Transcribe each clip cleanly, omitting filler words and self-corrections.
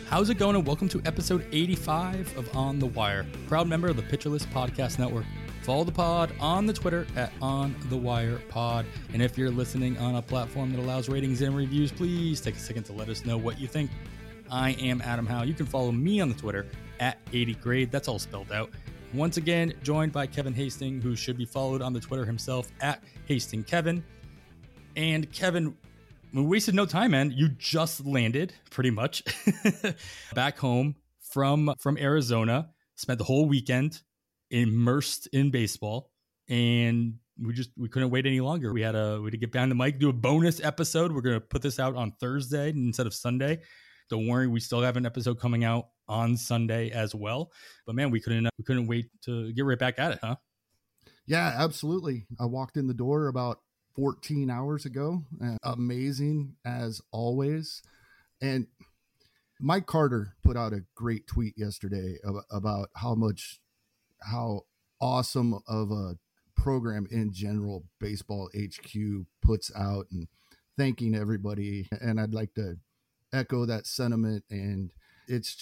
How's it going? And welcome to episode 85 of On the Wire, proud member of the Pitcherless Podcast Network. Follow the pod on the Twitter at OnTheWirePod. And if you're listening on a platform that allows ratings and reviews, please take a second to let us know what you think. I am Adam Howe. You can follow me on the Twitter at 80grade. That's all spelled out. Once again, joined by Kevin Hastings, who should be followed on the Twitter himself at HastingKevin. And Kevin, we wasted no time, man. You just landed, pretty much, back home from Arizona. Spent the whole weekend immersed in baseball, and we couldn't wait any longer. We had to get behind the mic, do a bonus episode. We're gonna put this out on Thursday instead of Sunday. Don't worry, we still have an episode coming out on Sunday as well. But man, we couldn't wait to get right back at it, huh? Yeah, absolutely. I walked in the door about 14 hours ago. Amazing as always. And Mike Carter put out a great tweet yesterday about how awesome of a program in general Baseball HQ puts out, and thanking everybody. And I'd like to echo that sentiment. And it's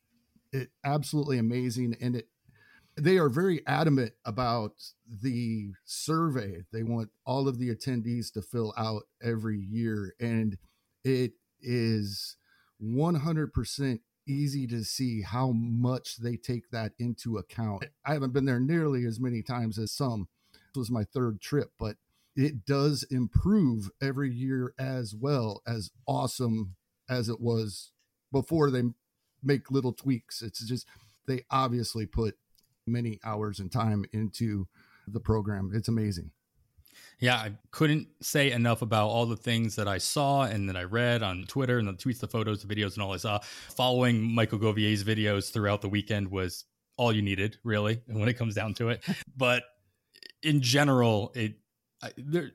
absolutely amazing. And they are very adamant about the survey. They want all of the attendees to fill out every year. And it is 100% easy to see how much they take that into account. I haven't been there nearly as many times as some. This was my third trip, but it does improve every year as well, as awesome as it was before they make little tweaks. It's just, they obviously put many hours and time into the program. It's amazing. Yeah, I couldn't say enough about all the things that I saw and that I read on Twitter, and the tweets, the photos, the videos, and all I saw. Following Michael Govier's videos throughout the weekend was all you needed, really, when it comes down to it. But in general, I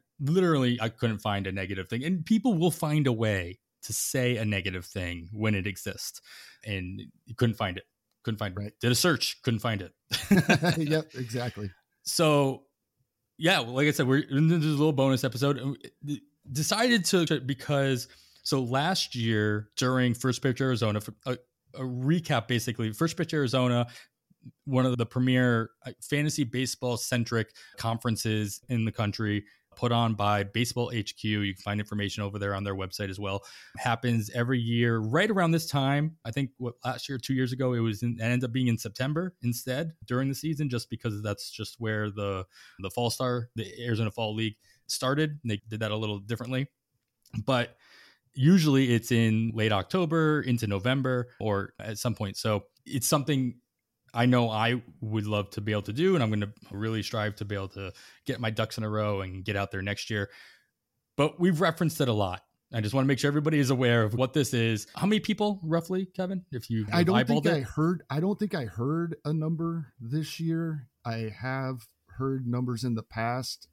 couldn't find a negative thing. And people will find a way to say a negative thing when it exists. And you couldn't find it. Right. Did a search, couldn't find it. Yep, exactly. So, yeah, like I said, we're in this little bonus episode. Decided to, because so last year during First Pitch Arizona, a recap basically, First Pitch Arizona, one of the premier fantasy baseball centric conferences in the country, put on by Baseball HQ. You can find information over there on their website as well. Happens every year right around this time. I think last year, 2 years ago, it ended up being in September instead during the season, just because that's just where the Fall Star, the Arizona Fall League started. They did that a little differently, but usually it's in late October into November or at some point. So it's something I know I would love to be able to do, and I'm going to really strive to be able to get my ducks in a row and get out there next year. But we've referenced it a lot. I just want to make sure everybody is aware of what this is. How many people, roughly, Kevin? I don't think I heard a number this year. I have heard numbers in the past,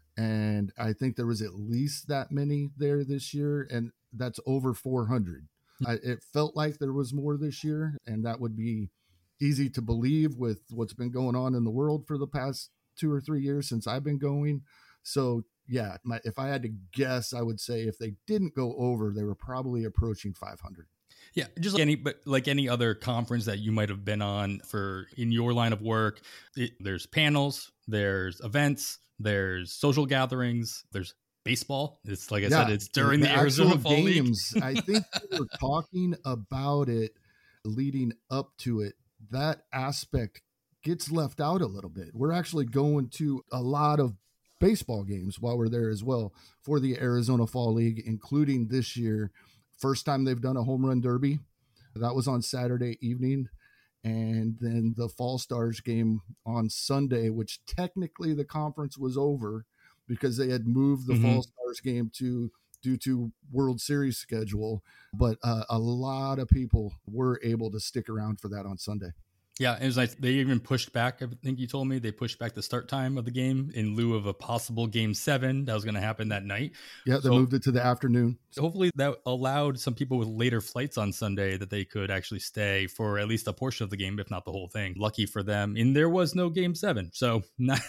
and I think there was at least that many there this year, and that's over 400. It felt like there was more this year, and that would be easy to believe with what's been going on in the world for the past 2 or 3 years since I've been going. So yeah, if I had to guess, I would say if they didn't go over, they were probably approaching 500. Yeah, just like any other conference that you might have been on in your line of work. There's panels, there's events, there's social gatherings, there's baseball. It's like I said, it's during the Arizona Fall games. League. I think we were talking about it leading up to it. That aspect gets left out a little bit. We're actually going to a lot of baseball games while we're there as well for the Arizona Fall League, including this year. First time they've done a home run derby. That was on Saturday evening. And then the Fall Stars game on Sunday, which technically the conference was over because they had moved the Fall Stars game due to World Series schedule. But a lot of people were able to stick around for that on Sunday. Yeah, it was nice. They even pushed back, I think you told me, they pushed back the start time of the game in lieu of a possible Game 7 that was going to happen that night. Yeah, they moved it to the afternoon. So hopefully that allowed some people with later flights on Sunday that they could actually stay for at least a portion of the game, if not the whole thing. Lucky for them. And there was no Game 7, so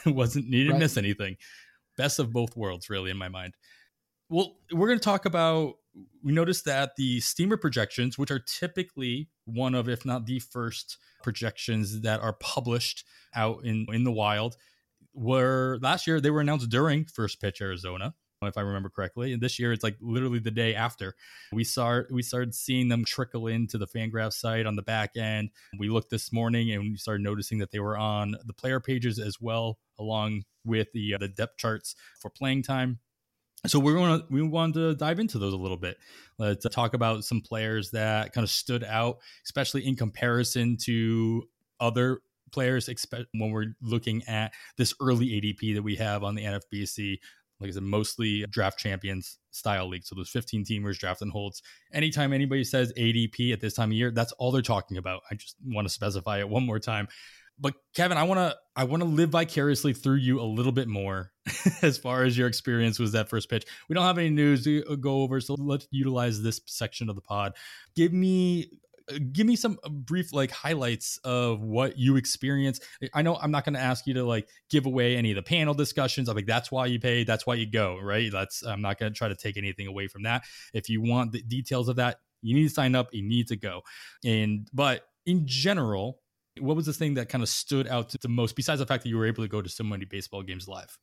you didn't miss anything. Best of both worlds, really, in my mind. Well, we're going to talk about we noticed that the steamer projections, which are typically one of, if not the first projections that are published out in the wild, were last year, they were announced during first pitch Arizona, if I remember correctly. And this year it's like literally the day after. We started seeing them trickle into the Fangraphs site on the back end. We looked this morning and we started noticing that they were on the player pages as well, along with the depth charts for playing time. So we wanted to dive into those a little bit. Let's talk about some players that kind of stood out, especially in comparison to other players, when we're looking at this early ADP that we have on the NFBC. Like I said, mostly draft champions style league. So those 15 teamers, draft and holds. Anytime anybody says ADP at this time of year, that's all they're talking about. I just want to specify it one more time. But Kevin, I want to live vicariously through you a little bit more as far as your experience was that first pitch. We don't have any news to go over, so let's utilize this section of the pod. Give me some brief like highlights of what you experienced. I know I'm not going to ask you to like give away any of the panel discussions. I think that's why you pay, that's why you go, right? I'm not going to try to take anything away from that. If you want the details of that, you need to sign up, you need to go. But in general, what was the thing that kind of stood out the most, besides the fact that you were able to go to so many baseball games live?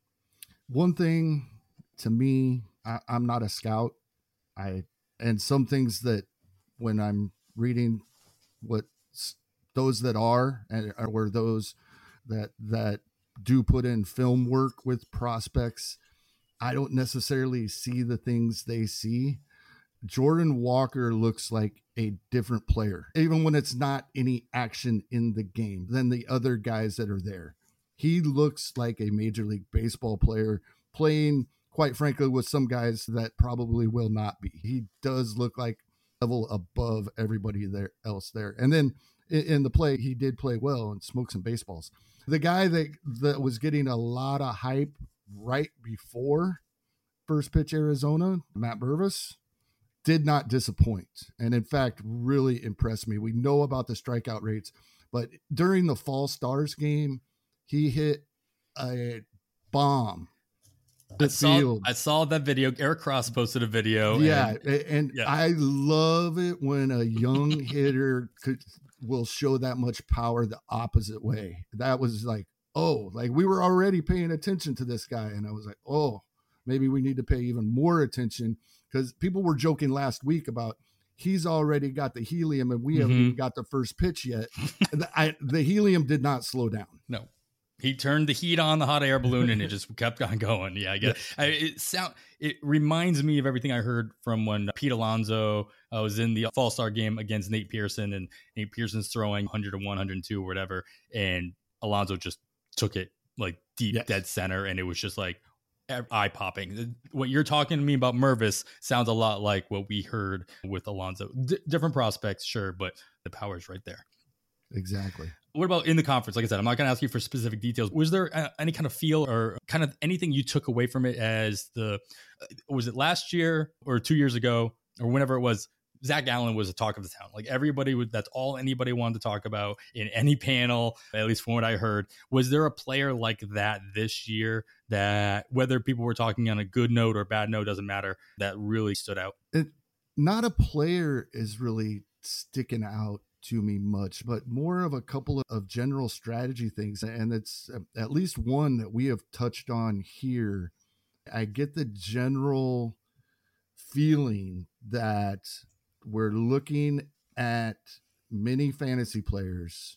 One thing to me, I'm not a scout. And some things that when I'm reading what those that are, or those that do put in film work with prospects, I don't necessarily see the things they see. Jordan Walker looks like a different player, even when it's not any action in the game, than the other guys that are there. He looks like a Major League Baseball player playing, quite frankly, with some guys that probably will not be. He does look like level above everybody else there. And then in the play, he did play well and smoke some baseballs. The guy that was getting a lot of hype right before first pitch Arizona, Matt Mervis, did not disappoint. And in fact, really impressed me. We know about the strikeout rates, but during the Fall Stars game, he hit a bomb. I saw that video. Eric Cross posted a video. Yeah. And I love it when a young hitter will show that much power the opposite way. That was like, we were already paying attention to this guy. And I was like, maybe we need to pay even more attention, because people were joking last week about he's already got the helium and we haven't even got the first pitch yet. The helium did not slow down. No. He turned the heat on the hot air balloon and it just kept on going. Yeah, I get it. It reminds me of everything I heard from when Pete Alonso was in the Fall Star game against Nate Pearson, and Nate Pearson's throwing 101, 102 or whatever, and Alonso just took it like deep dead center, and it was just like eye popping. What you're talking to me about Mervis sounds a lot like what we heard with Alonso. Different prospects, sure, but the power's right there. Exactly. What about in the conference? Like I said, I'm not going to ask you for specific details. Was there any kind of feel or kind of anything you took away from it as was it last year or 2 years ago or whenever it was, Zach Gallen was the talk of the town. Like that's all anybody wanted to talk about in any panel, at least from what I heard. Was there a player like that this year that, whether people were talking on a good note or bad note, doesn't matter, that really stood out? Not a player is really sticking out to me much, but more of a couple of general strategy things. And it's at least one that we have touched on here. I get the general feeling that we're looking at many fantasy players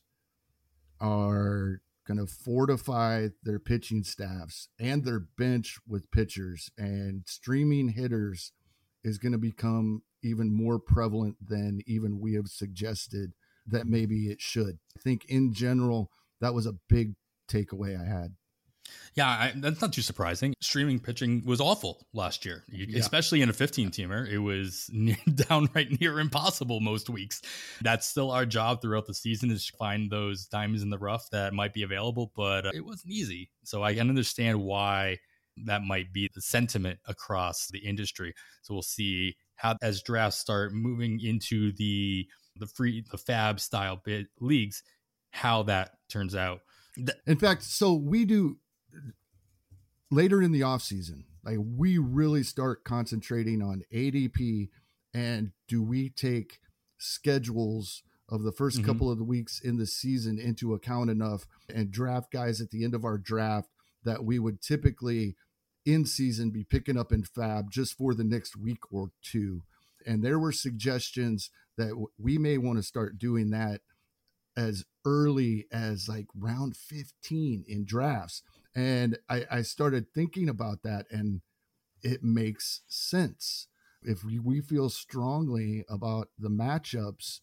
are going to fortify their pitching staffs and their bench with pitchers, and streaming hitters is going to become even more prevalent than even we have suggested that maybe it should. I think in general, that was a big takeaway I had. Yeah, that's not too surprising. Streaming pitching was awful last year, especially in a 15-teamer. It was downright near impossible most weeks. That's still our job throughout the season, is to find those diamonds in the rough that might be available, but it wasn't easy. So I can understand why that might be the sentiment across the industry. So we'll see how, as drafts start moving into the fab style leagues, how that turns out. In fact, so we do later in the off season, Like, we really start concentrating on ADP, and do we take schedules of the first couple of the weeks in the season into account enough and draft guys at the end of our draft that we would typically in season be picking up in fab just for the next week or two. And there were suggestions that we may want to start doing that as early as like round 15 in drafts. And I started thinking about that, and it makes sense. If we feel strongly about the matchups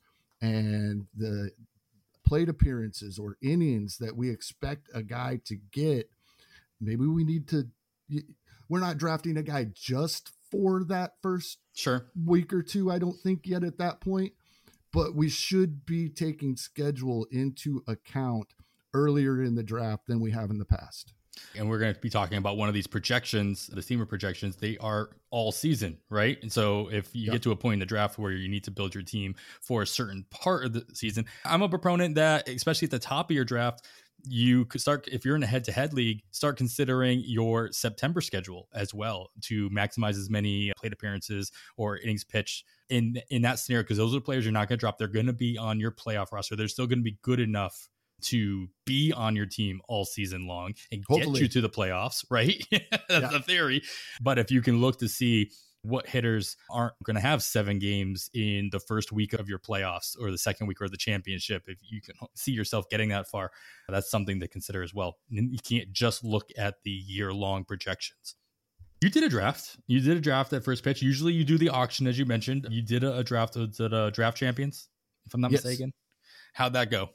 and the plate appearances or innings that we expect a guy to get, maybe we need to, we're not drafting a guy just for that first week or two, I don't think yet at that point, but we should be taking schedule into account earlier in the draft than we have in the past. And we're going to be talking about one of these projections, the Steamer projections. They are all season, right? And so if you get to a point in the draft where you need to build your team for a certain part of the season, I'm a proponent that, especially at the top of your draft, you could start, if you're in a head-to-head league, start considering your September schedule as well to maximize as many plate appearances or innings pitched in that scenario, because those are the players you're not going to drop. They're going to be on your playoff roster. They're still going to be good enough to be on your team all season long and get you to the playoffs, right? That's the theory. But if you can look to see what hitters aren't going to have 7 games in the first week of your playoffs or the second week or the championship, if you can see yourself getting that far, that's something to consider as well. And you can't just look at the year-long projections. You did a draft. You did a draft at First Pitch. Usually you do the auction, as you mentioned. You did a draft at Draft Champions, if I'm not mistaken. How'd that go?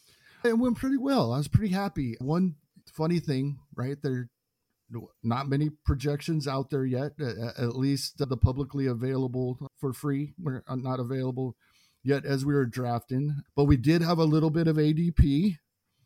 It went pretty well. I was pretty happy. One funny thing, right? There not many projections out there yet, at least the publicly available for free were not available yet as we were drafting, but we did have a little bit of ADP.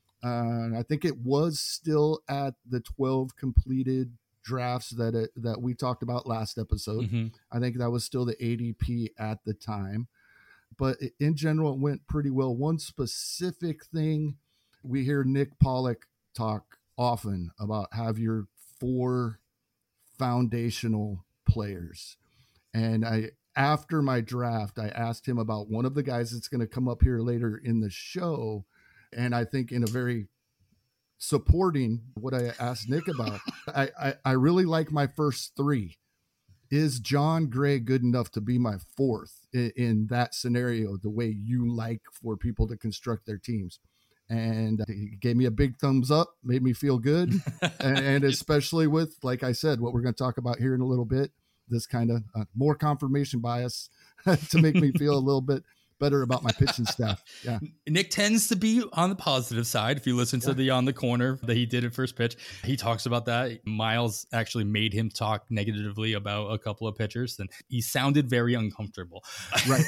I think it was still at the 12 completed drafts that we talked about last episode. I think that was still the ADP at the time. But in general, it went pretty well. One specific thing, we hear Nick Pollock talk often about have your 4 foundational players. And after my draft, I asked him about one of the guys that's going to come up here later in the show. And I think in a very supporting what I asked Nick about, I really like my first 3. Is John Gray good enough to be my 4th in that scenario, the way you like for people to construct their teams? And he gave me a big thumbs up, made me feel good. and especially with, like I said, what we're going to talk about here in a little bit, this kind of more confirmation bias to make me feel a little bit better about my pitching staff. Yeah. Nick tends to be on the positive side. If you listen to the On the Corner that he did at First Pitch, he talks about that. Miles actually made him talk negatively about a couple of pitchers, and he sounded very uncomfortable. Right.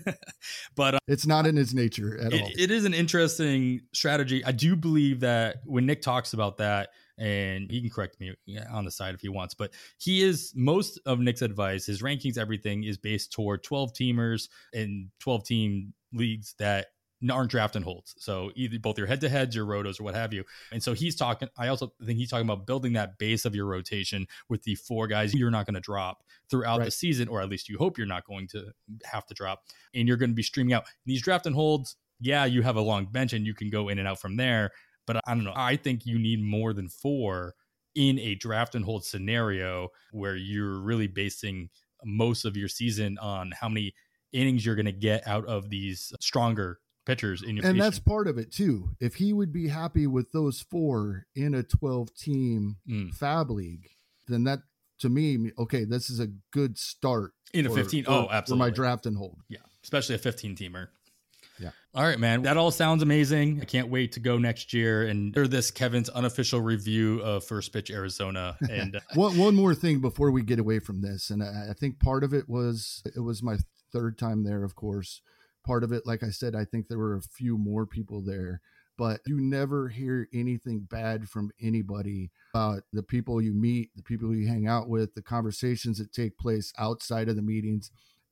But it's not in his nature at all. It is an interesting strategy. I do believe that when Nick talks about that, and he can correct me on the side if he wants, but most of Nick's advice, his rankings, everything is based toward 12 teamers and 12 team leagues that aren't draft and holds. So either both your head-to-heads, your rotos, or what have you. And so I also think he's talking about building that base of your rotation with the 4 guys you're not going to drop throughout the season, or at least you hope you're not going to have to drop, and you're going to be streaming out. These draft and holds, you have a long bench and you can go in and out from there. But I don't know. I think you need more than 4 in a draft and hold scenario where you're really basing most of your season on how many innings you're going to get out of these stronger pitchers in your rotation. And that's part of it too. If he would be happy with those 4 in a 12-team Fab League, then that, to me, okay, this is a good start in a 15. Absolutely. For my draft and hold. Yeah, especially a 15-teamer. Yeah. All right, man. That all sounds amazing. I can't wait to go next year and hear this Kevin's unofficial review of First Pitch Arizona. And one more thing before we get away from this, and I think part of it was my 3rd time there, of course. Part of it, like I said, I think there were a few more people there, but you never hear anything bad from anybody about the people you meet, the people you hang out with, the conversations that take place outside of the meetings.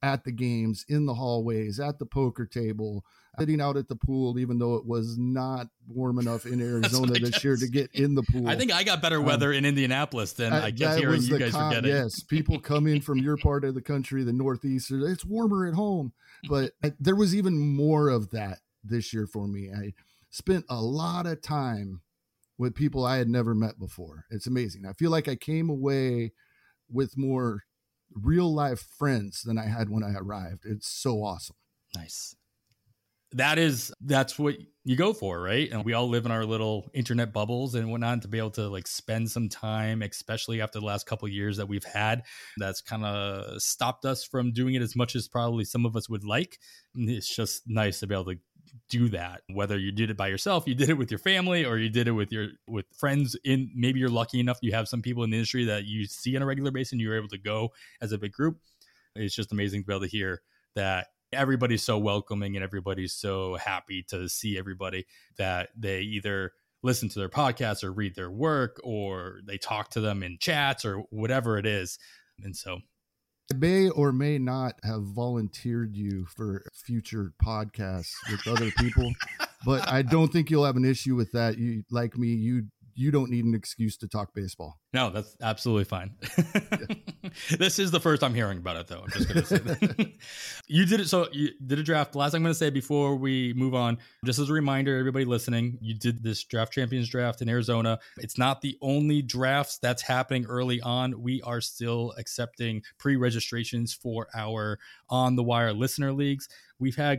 at the games, in the hallways, at the poker table, sitting out at the pool, even though it was not warm enough in Arizona this year to get in the pool. I think I got better weather in Indianapolis than I kept hearing you guys were getting. Yes, people come in from your part of the country, the Northeast, it's warmer at home. But there was even more of that this year for me. I spent a lot of time with people I had never met before. It's amazing. I feel like I came away with more real life friends than I had when I arrived. It's so awesome. Nice. That's what you go for, right? And we all live in our little internet bubbles and whatnot, to be able to like spend some time, especially after the last couple of years that we've had, that's kind of stopped us from doing it as much as probably some of us would like. It's just nice to be able to do that, whether you did it by yourself, you did it with your family, or you did it with friends. In maybe you're lucky enough you have some people in the industry that you see on a regular basis and you're able to go as a big group. It's just amazing to be able to hear that everybody's so welcoming and everybody's so happy to see everybody, that they either listen to their podcasts or read their work or they talk to them in chats or whatever it is. And so I may or may not have volunteered you for future podcasts with other people, but I don't think you'll have an issue with that. You, like me, you don't need an excuse to talk baseball. No, that's absolutely fine. This is the first I'm hearing about it, though. I'm just going to say that. You did it. So you did a draft. The last thing I'm going to say before we move on, just as a reminder, everybody listening, you did this Draft Champions draft in Arizona. It's not the only drafts that's happening early on. We are still accepting pre-registrations for our On the Wire listener leagues. We've had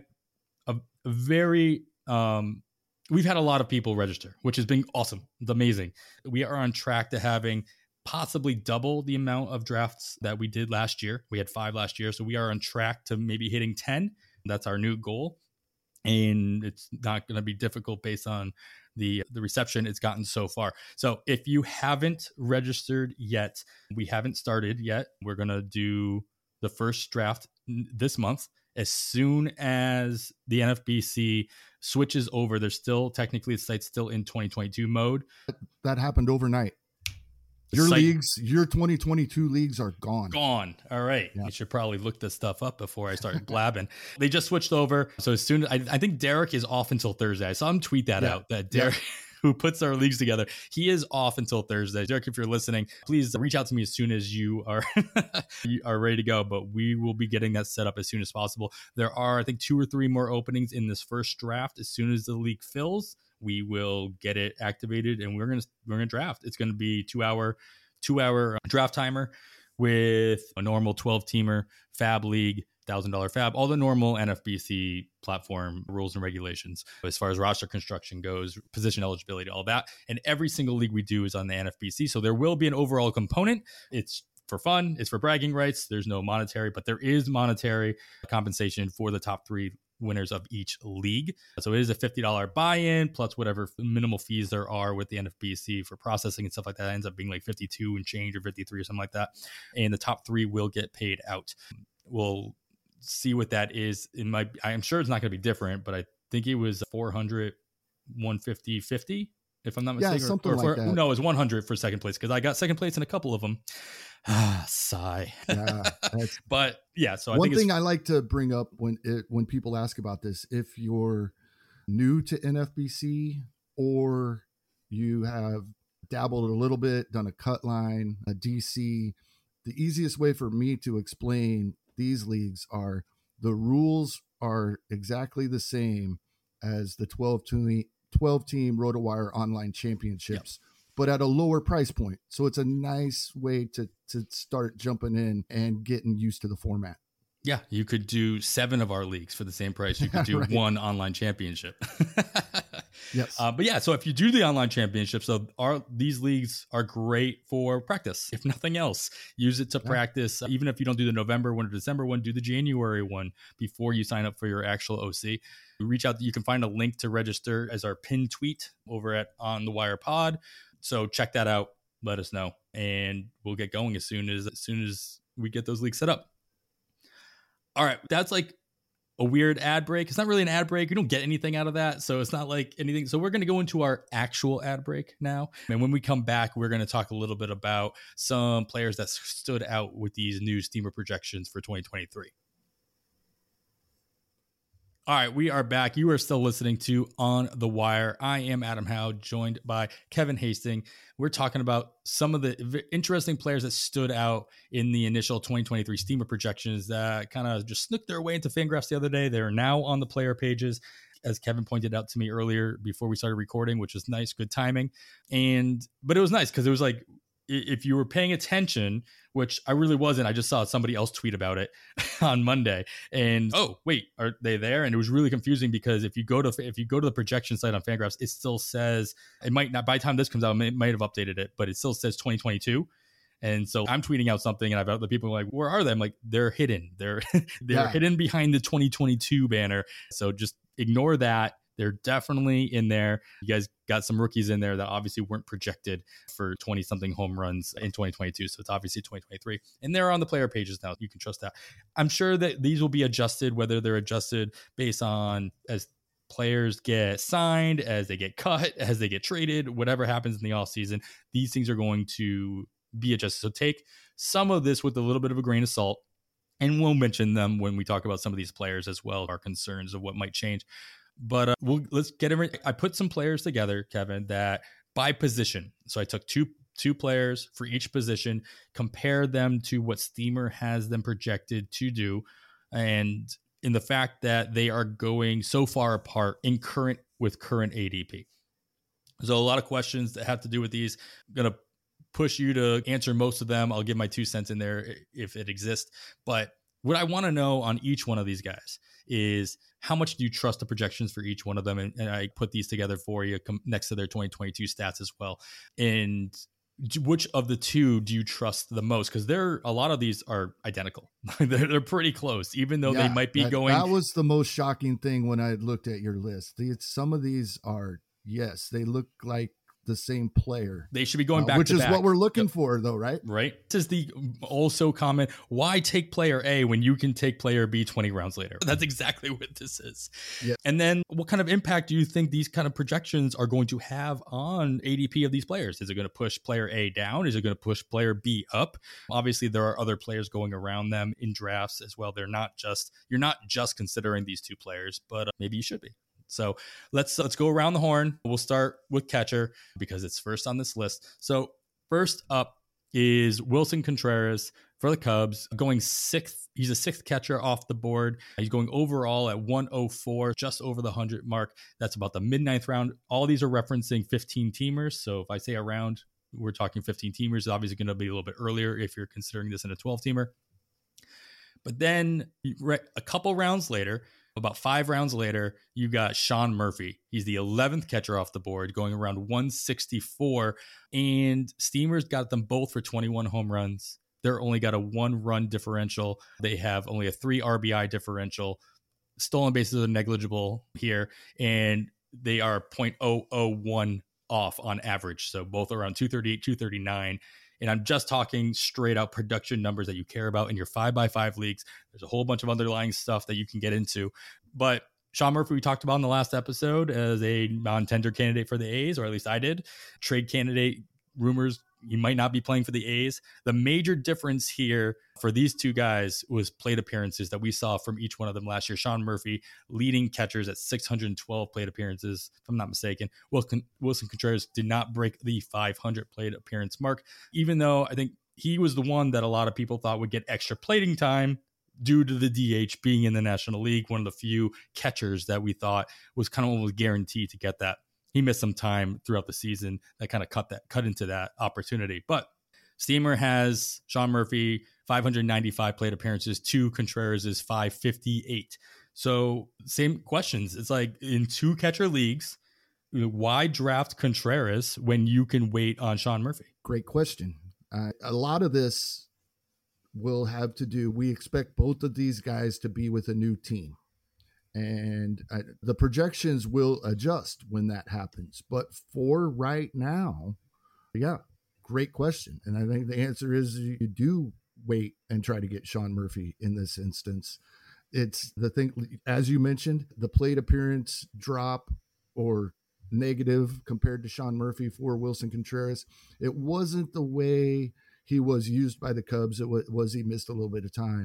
we've had a lot of people register, which has been awesome. It's amazing. We are on track to having possibly double the amount of drafts that we did last year. We had 5 last year. So we are on track to maybe hitting 10. That's our new goal. And it's not going to be difficult based on the reception it's gotten so far. So if you haven't registered yet, we haven't started yet. We're going to do the first draft this month. As soon as the NFBC switches over, there's still technically the site's still in 2022 mode. That happened overnight. Your leagues, your 2022 leagues are gone. Gone. All right. Yeah. You should probably look this stuff up before I start blabbing. They just switched over. So as soon as I think Derek is off until Thursday. I saw him tweet that out, that Derek, who puts our leagues together, he is off until Thursday. Derek, if you're listening, please reach out to me as soon as you are you are ready to go. But we will be getting that set up as soon as possible. There are, I think, 2 or 3 more openings in this first draft. As soon as the league fills, we will get it activated and we're gonna draft. It's gonna be 2-hour draft timer with a normal 12-teamer fab league, $1,000 fab, all the normal NFBC platform rules and regulations as far as roster construction goes, position eligibility, all that. And every single league we do is on the NFBC. So there will be an overall component. It's for fun. It's for bragging rights. There's no monetary, but there is monetary compensation for the top 3 winners of each league. So it is a $50 buy-in plus whatever minimal fees there are with the NFBC for processing and stuff like that. It ends up being like 52 and change or 53 or something like that. And the top 3 will get paid out. We'll see what that is. I'm sure it's not going to be different, but I think it was 400, 150, 50. If I'm not mistaken. Yeah, something like that. No, it was 100 for second place because I got second place in a couple of them. Sigh. Yeah, but yeah, so one thing I like to bring up when people ask about this, if you're new to NFBC or you have dabbled a little bit, done a cut line, a DC, the easiest way for me to explain these leagues are the rules are exactly the same as the 12-team RotoWire online championships. Yep. But at a lower price point. So it's a nice way to start jumping in and getting used to the format. Yeah, you could do 7 of our leagues for the same price. You could do right. 1 online championship. Yes. But yeah, so if you do the online championship, so these leagues are great for practice. If nothing else, use it to practice. Even if you don't do the November one or December one, do the January one before you sign up for your actual OC. Reach out. You can find a link to register as our pinned tweet over at On the Wire Pod. So check that out. Let us know, and we'll get going as soon as we get those leagues set up. All right, that's like a weird ad break. It's not really an ad break. We don't get anything out of that, so it's not like anything. So we're going to go into our actual ad break now, and when we come back, we're going to talk a little bit about some players that stood out with these new Steamer projections for 2023. All right, we are back. You are still listening to On the Wire. I am Adam Howe, joined by Kevin Hastings. We're talking about some of the interesting players that stood out in the initial 2023 Steamer projections that kind of just snuck their way into Fangraphs the other day. They're now on the player pages, as Kevin pointed out to me earlier before we started recording, which was nice, good timing. But it was nice because it was like, if you were paying attention, which I really wasn't, I just saw somebody else tweet about it on Monday, and oh wait, are they there? And it was really confusing because if you go to the projection site on Fangraphs, it still says, it might not, by the time this comes out, it might have updated it, but it still says 2022. And so I'm tweeting out something, and I've got the people like, where are they? I'm like, they're hidden. They're hidden behind the 2022 banner. So just ignore that. They're definitely in there. You guys got some rookies in there that obviously weren't projected for 20-something home runs in 2022. So it's obviously 2023. And they're on the player pages now. You can trust that. I'm sure that these will be adjusted, whether they're adjusted based on as players get signed, as they get cut, as they get traded, whatever happens in the offseason. These things are going to be adjusted. So take some of this with a little bit of a grain of salt. And we'll mention them when we talk about some of these players as well, our concerns of what might change. But let's get everything. I put some players together, Kevin, that by position. So I took two players for each position, compared them to what Steamer has them projected to do, and in the fact that they are going so far apart in current ADP. So a lot of questions that have to do with these. I'm going to push you to answer most of them. I'll give my 2 cents in there if it exists. But what I want to know on each one of these guys is, how much do you trust the projections for each one of them? And I put these together for you next to their 2022 stats as well. And which of the two do you trust the most? Because a lot of these are identical. they're pretty close, even though they might be going. That was the most shocking thing when I looked at your list. Some of these are, yes, they look like the same player. They should be going back which to is back. What we're looking for, though, right? Right. This is the also comment, why take player A when you can take player B 20 rounds later? That's exactly what this is. Yeah. And then what kind of impact do you think these kind of projections are going to have on ADP of these players? Is it going to push player A down? Is it going to push player B up? Obviously, there are other players going around them in drafts as well. You're not just considering these two players, but maybe you should be. So let's go around the horn. We'll start with catcher because it's first on this list. So first up is Wilson Contreras for the Cubs, going sixth. He's a sixth catcher off the board. He's going overall at 104, just over the 100 mark. That's about the mid-ninth round. All these are referencing 15 teamers. So if I say a round, we're talking 15 teamers. It's obviously going to be a little bit earlier if you're considering this in a 12 teamer. But then a couple rounds later, about 5 rounds later, you got Sean Murphy. He's the 11th catcher off the board, going around 164. And Steamer's got them both for 21 home runs. They're only got a 1-run differential. They have only a 3 RBI differential. Stolen bases are negligible here. And they are 0.001 off on average. So both around 238, 239. And I'm just talking straight out production numbers that you care about in your 5x5 leagues. There's a whole bunch of underlying stuff that you can get into. But Sean Murphy, we talked about in the last episode as a non-tender candidate for the A's, or at least I did. Trade candidate rumors, he might not be playing for the A's. The major difference here for these two guys was plate appearances that we saw from each one of them last year. Sean Murphy leading catchers at 612 plate appearances, if I'm not mistaken. Wilson Contreras did not break the 500 plate appearance mark, even though I think he was the one that a lot of people thought would get extra plating time due to the DH being in the National League, one of the few catchers that we thought was kind of almost guaranteed to get that. He missed some time throughout the season that kind of cut into that opportunity. But Steamer has Sean Murphy, 595 plate appearances, to Contreras' 558. So same questions. It's like in 2 catcher leagues, why draft Contreras when you can wait on Sean Murphy? Great question. A lot of this will have to do, we expect both of these guys to be with a new team. And the projections will adjust when that happens. But for right now, yeah, great question. And I think the answer is you do wait and try to get Sean Murphy in this instance. It's the thing, as you mentioned, the plate appearance drop or negative compared to Sean Murphy for Wilson Contreras. It wasn't the way he was used by the Cubs. It was he missed a little bit of time.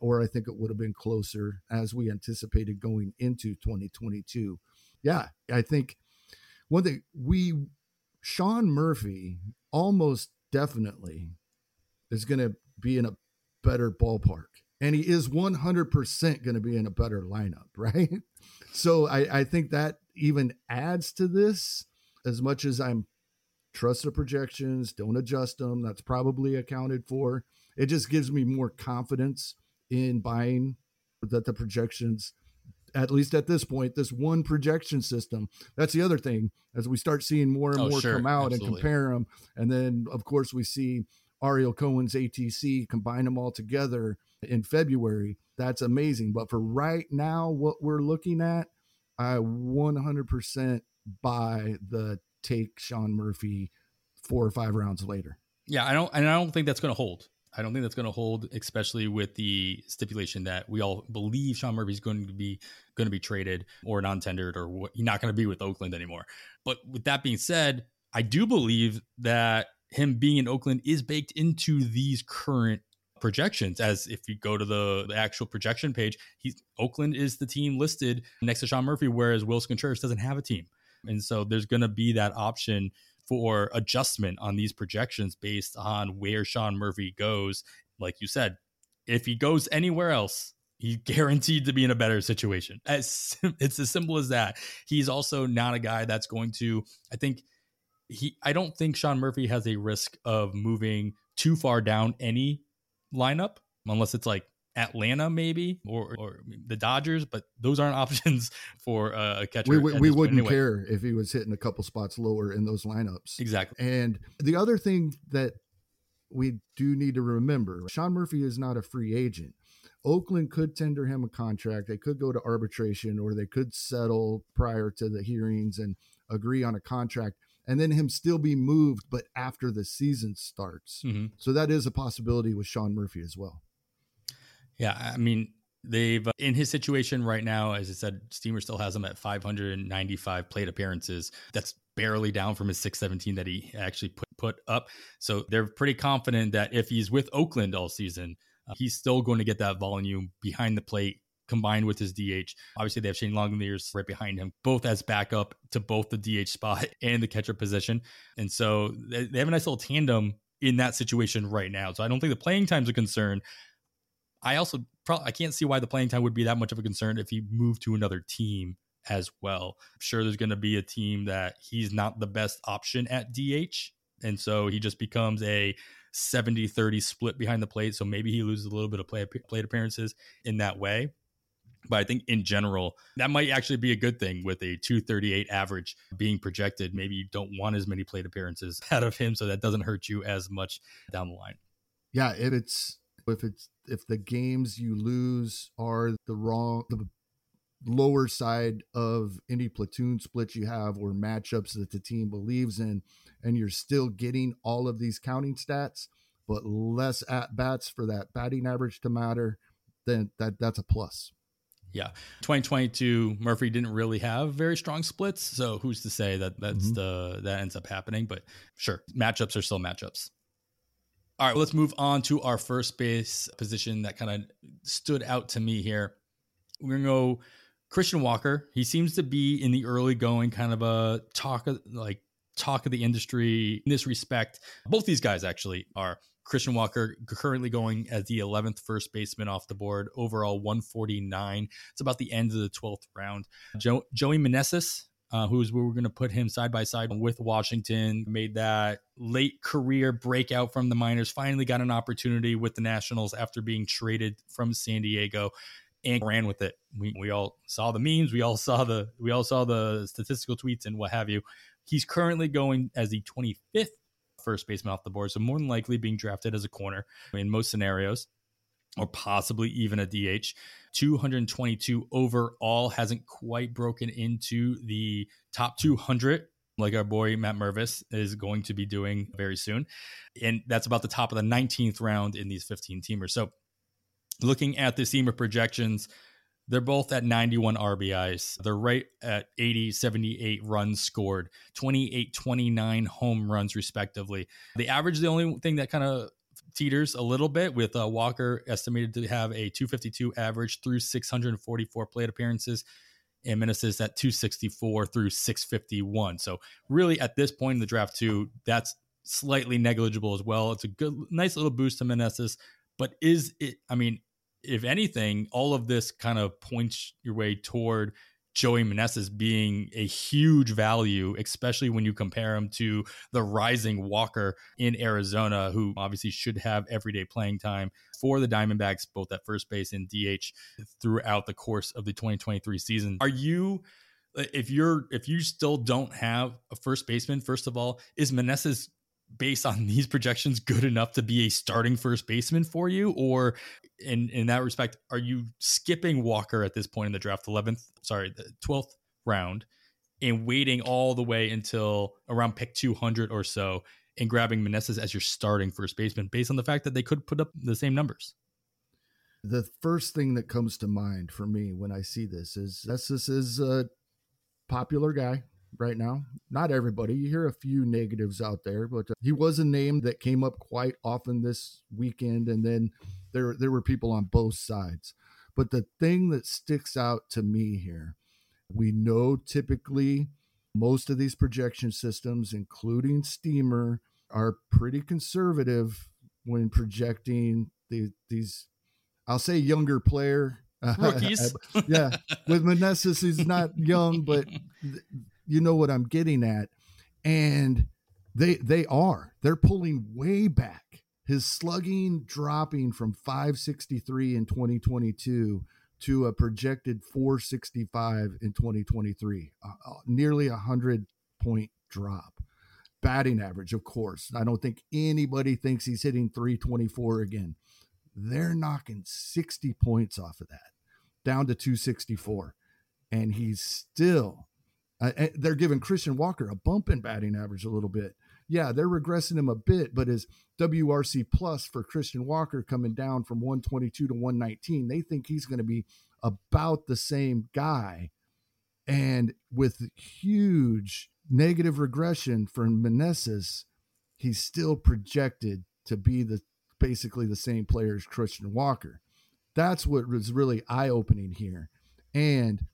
or I think it would have been closer as we anticipated going into 2022. Yeah, I think one thing Sean Murphy almost definitely is going to be in a better ballpark. And he is 100% going to be in a better lineup, right? So I think that even adds to this. As much as I'm trust the projections, don't adjust them, that's probably accounted for. It just gives me more confidence in buying that the projections, at least at this point, this one projection system. That's the other thing, as we start seeing more and more come out and compare them. And then, of course, we see Ariel Cohen's ATC, combine them all together in February. That's amazing. But for right now, what we're looking at, I 100% buy the take Sean Murphy 4 or 5 rounds later. Yeah, I don't think that's going to hold. I don't think that's going to hold, especially with the stipulation that we all believe Sean Murphy's going to be traded or non-tendered, or he's not going to be with Oakland anymore. But with that being said, I do believe that him being in Oakland is baked into these current projections. As if you go to the actual projection page, Oakland is the team listed next to Sean Murphy, whereas Willson Contreras doesn't have a team. And so there's going to be that option for adjustment on these projections based on where Sean Murphy goes. Like you said, if he goes anywhere else, he's guaranteed to be in a better situation. It's as simple as that. He's also not a guy that's going to, I don't think Sean Murphy has a risk of moving too far down any lineup, unless it's like Atlanta maybe or the Dodgers, but those aren't options for a catcher. We wouldn't care if he was hitting a couple spots lower in those lineups. Exactly. And the other thing that we do need to remember, Sean Murphy is not a free agent. Oakland could tender him a contract. They could go to arbitration, or they could settle prior to the hearings and agree on a contract, and then him still be moved, but after the season starts. Mm-hmm. So that is a possibility with Sean Murphy as well. Yeah, I mean, they've in his situation right now, as I said, Steamer still has him at 595 plate appearances. That's barely down from his 617 that he actually put up. So they're pretty confident that if he's with Oakland all season, he's still going to get that volume behind the plate combined with his DH. Obviously, they have Shane Langeliers right behind him, both as backup to both the DH spot and the catcher position. And so they have a nice little tandem in that situation right now. So I don't think the playing time's a concern. I also I can't see why the playing time would be that much of a concern if he moved to another team as well. I'm sure there's going to be a team that he's not the best option at DH. And so he just becomes a 70-30 split behind the plate. So maybe he loses a little bit of plate appearances in that way. But I think in general, that might actually be a good thing with a 238 average being projected. Maybe you don't want as many plate appearances out of him, so that doesn't hurt you as much down the line. Yeah, if the games you lose are the lower side of any platoon splits you have or matchups that the team believes in, and you're still getting all of these counting stats, but less at bats for that batting average to matter, then that's a plus. Yeah. 2022, Murphy didn't really have very strong splits. So who's to say that that ends up happening? But sure, matchups are still matchups. All right, let's move on to our first base position that kind of stood out to me here. We're going to go Christian Walker. He seems to be in the early going, kind of a talk of the industry in this respect. Both these guys actually are. Christian Walker currently going as the 11th first baseman off the board, overall 149. It's about the end of the 12th round. Joey Meneses, we're going to put him side by side with Washington, made that late career breakout from the minors, finally got an opportunity with the Nationals after being traded from San Diego, and ran with it. We all saw the memes, we all saw the statistical tweets and what have you. He's currently going as the 25th first baseman off the board, so more than likely being drafted as a corner in most scenarios, or possibly even a DH. 222 overall, hasn't quite broken into the top 200 like our boy Matt Mervis is going to be doing very soon. And that's about the top of the 19th round in these 15 teamers. So looking at the Steamer projections, they're both at 91 RBIs. They're right at 80, 78 runs scored, 28, 29 home runs respectively. The average, the only thing that kind of teeters a little bit, with Walker estimated to have a 252 average through 644 plate appearances, and Meneses at 264 through 651. So really at this point in the draft too, that's slightly negligible as well. It's a nice little boost to Meneses, but is it, I mean, if anything, all of this kind of points your way toward Joey Meneses being a huge value, especially when you compare him to the rising Walker in Arizona, who obviously should have everyday playing time for the Diamondbacks, both at first base and DH throughout the course of the 2023 season. Are you, if you still don't have a first baseman, first of all, is Meneses, based on these projections, good enough to be a starting first baseman for you? Or in that respect, are you skipping Walker at this point in the draft, the 12th round, and waiting all the way until around pick 200 or so and grabbing Meneses as your starting first baseman based on the fact that they could put up the same numbers? The first thing that comes to mind for me when I see this is Meneses is a popular guy right now. Not everybody. You hear a few negatives out there, but he was a name that came up quite often this weekend, and then there were people on both sides. But the thing that sticks out to me here, we know typically most of these projection systems, including Steamer, are pretty conservative when projecting these, I'll say, younger player rookies. Yeah, with Meneses, he's not young, but you know what I'm getting at. And they're pulling way back. His slugging dropping from 563 in 2022 to a projected 465 in 2023, nearly 100-point drop. Batting average, of course, I don't think anybody thinks he's hitting 324 again. They're knocking 60 points off of that, down to 264. And he's still, they're giving Christian Walker a bump in batting average a little bit. Yeah, they're regressing him a bit, but his WRC plus for Christian Walker coming down from 122 to 119, they think he's going to be about the same guy. And with huge negative regression for Meneses, he's still projected to be basically the same player as Christian Walker. That's what was really eye-opening here. And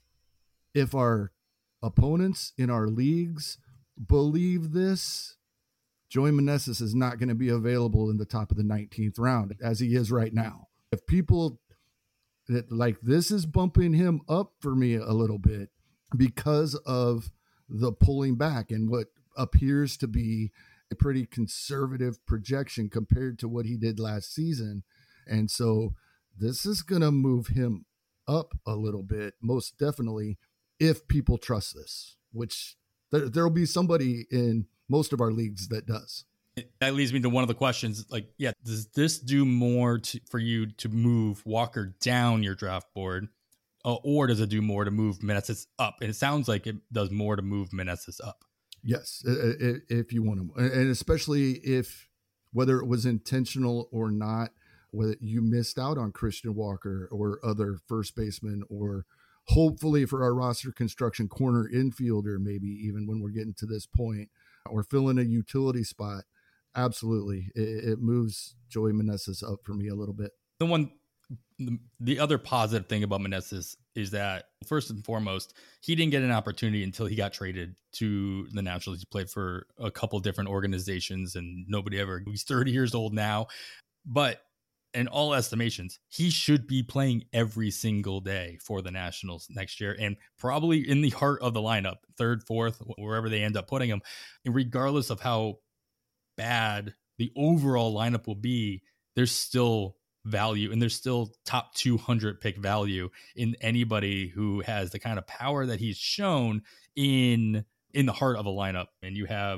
if our opponents in our leagues believe this, Joey Meneses is not going to be available in the top of the 19th round as he is right now. If people like, this is bumping him up for me a little bit because of the pulling back and what appears to be a pretty conservative projection compared to what he did last season. And so this is going to move him up a little bit, most definitely, if people trust this, which there'll be somebody in most of our leagues that does. That leads me to one of the questions. Like, yeah, does this do more for you to move Walker down your draft board, or does it do more to move Meneses up? And it sounds like it does more to move Meneses up. Yes, if you want to, and especially if, whether it was intentional or not, whether you missed out on Christian Walker or other first baseman, or hopefully for our roster construction, corner infielder, maybe even when we're getting to this point, or fill in a utility spot. Absolutely. It moves Joey Meneses up for me a little bit. The other positive thing about Meneses is that, first and foremost, he didn't get an opportunity until he got traded to the Nationals. He played for a couple different organizations, and he's 30 years old now, but in all estimations, he should be playing every single day for the Nationals next year, and probably in the heart of the lineup, third, fourth, wherever they end up putting him. And regardless of how bad the overall lineup will be, there's still value, and there's still top 200 pick value in anybody who has the kind of power that he's shown in the heart of a lineup. And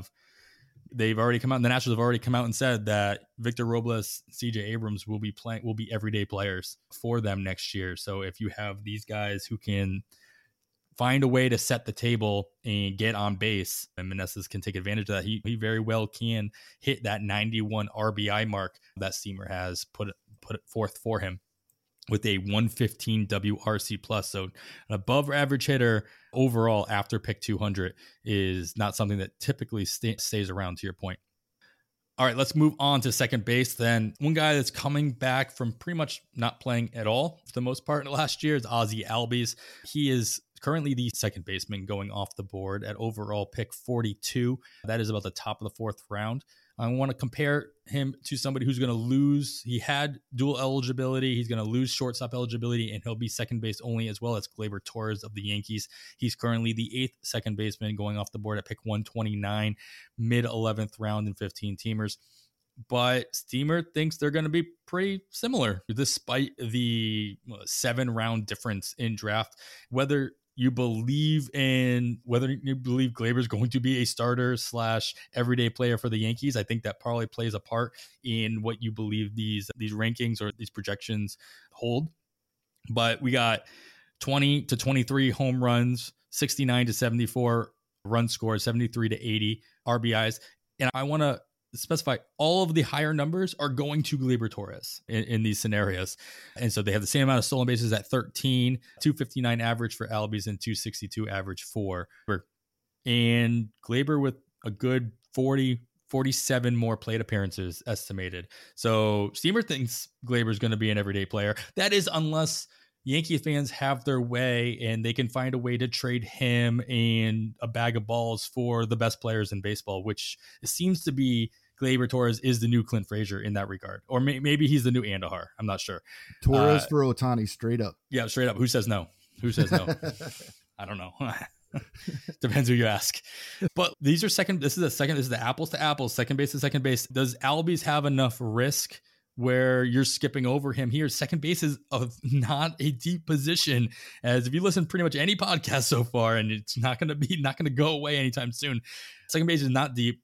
the Nationals have already come out and said that Victor Robles, CJ Abrams will be everyday players for them next year. So if you have these guys who can find a way to set the table and get on base, and Meneses can take advantage of that, he very well can hit that 91 RBI mark that Steamer has put it forth for him with a 115 WRC plus. So an above average hitter overall after pick 200 is not something that typically stays around, to your point. All right, let's move on to second base then. One guy that's coming back from pretty much not playing at all for the most part last year is Ozzie Albies. He is currently the second baseman going off the board at overall pick 42. That is about the top of the fourth round. I want to compare him to somebody who's going to lose. He had dual eligibility. He's going to lose shortstop eligibility, and he'll be second base only, as well as Gleyber Torres of the Yankees. He's currently the 8th second baseman going off the board at pick 129, mid 11th round in 15 teamers. But Steamer thinks they're going to be pretty similar, despite the 7-round difference in draft. Whether you believe Gleyber's going to be a starter / everyday player for the Yankees, I think that probably plays a part in what you believe these rankings or these projections hold. But we got 20 to 23 home runs, 69 to 74 run scores, 73 to 80 RBIs. And I want to specify all of the higher numbers are going to Gleyber Torres in these scenarios. And so they have the same amount of stolen bases at 13, 259 average for Albies and 262 average for. And Gleyber with a good 47 more plate appearances estimated. So Steamer thinks Gleyber is going to be an everyday player. That is unless Yankee fans have their way and they can find a way to trade him and a bag of balls for the best players in baseball, which seems to be Gleyber Torres is the new Clint Frazier in that regard. Or maybe he's the new Andahar. I'm not sure. Torres for Ohtani, straight up. Yeah, straight up. Who says no? I don't know. Depends who you ask. But these are this is the apples to apples, second base to second base. Does Albies have enough risk where you're skipping over him here? Second base is not a deep position, as if you listen pretty much any podcast so far, and it's not going to go away anytime soon. Second base is not deep.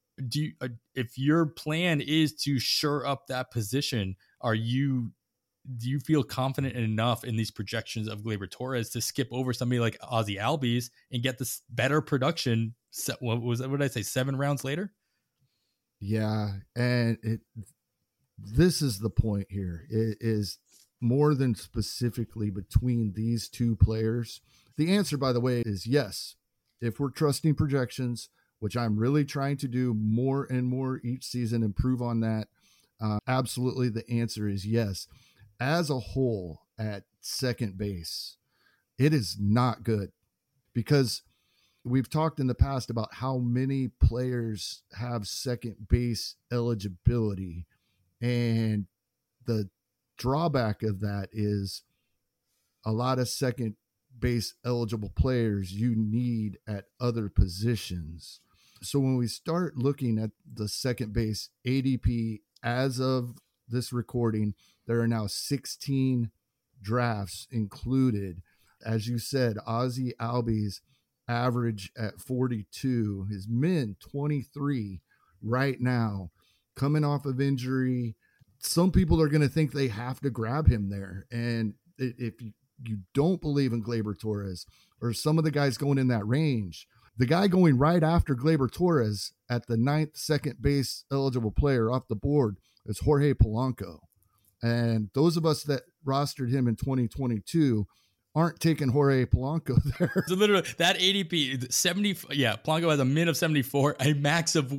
If your plan is to shore up that position, do you feel confident enough in these projections of Gleyber Torres to skip over somebody like Ozzie Albies and get this better production? What did I say? 7 rounds later? Yeah. And this is the point here. It is more than specifically between these two players. The answer, by the way, is yes. If we're trusting projections, which I'm really trying to do more and more each season, improve on that. Absolutely. The answer is yes. As a whole at second base, it is not good, because we've talked in the past about how many players have second base eligibility. And the drawback of that is a lot of second base eligible players you need at other positions. So when we start looking at the second base ADP as of this recording, there are now 16 drafts included. As you said, Ozzie Albies average at 42, his min 23 right now, coming off of injury. Some people are going to think they have to grab him there. And if you don't believe in Gleyber Torres or some of the guys going in that range, the guy going right after Gleyber Torres at the 9th second base eligible player off the board is Jorge Polanco. And those of us that rostered him in 2022 aren't taking Jorge Polanco there. So literally that ADP 70. Yeah. Polanco has a min of 74, a max of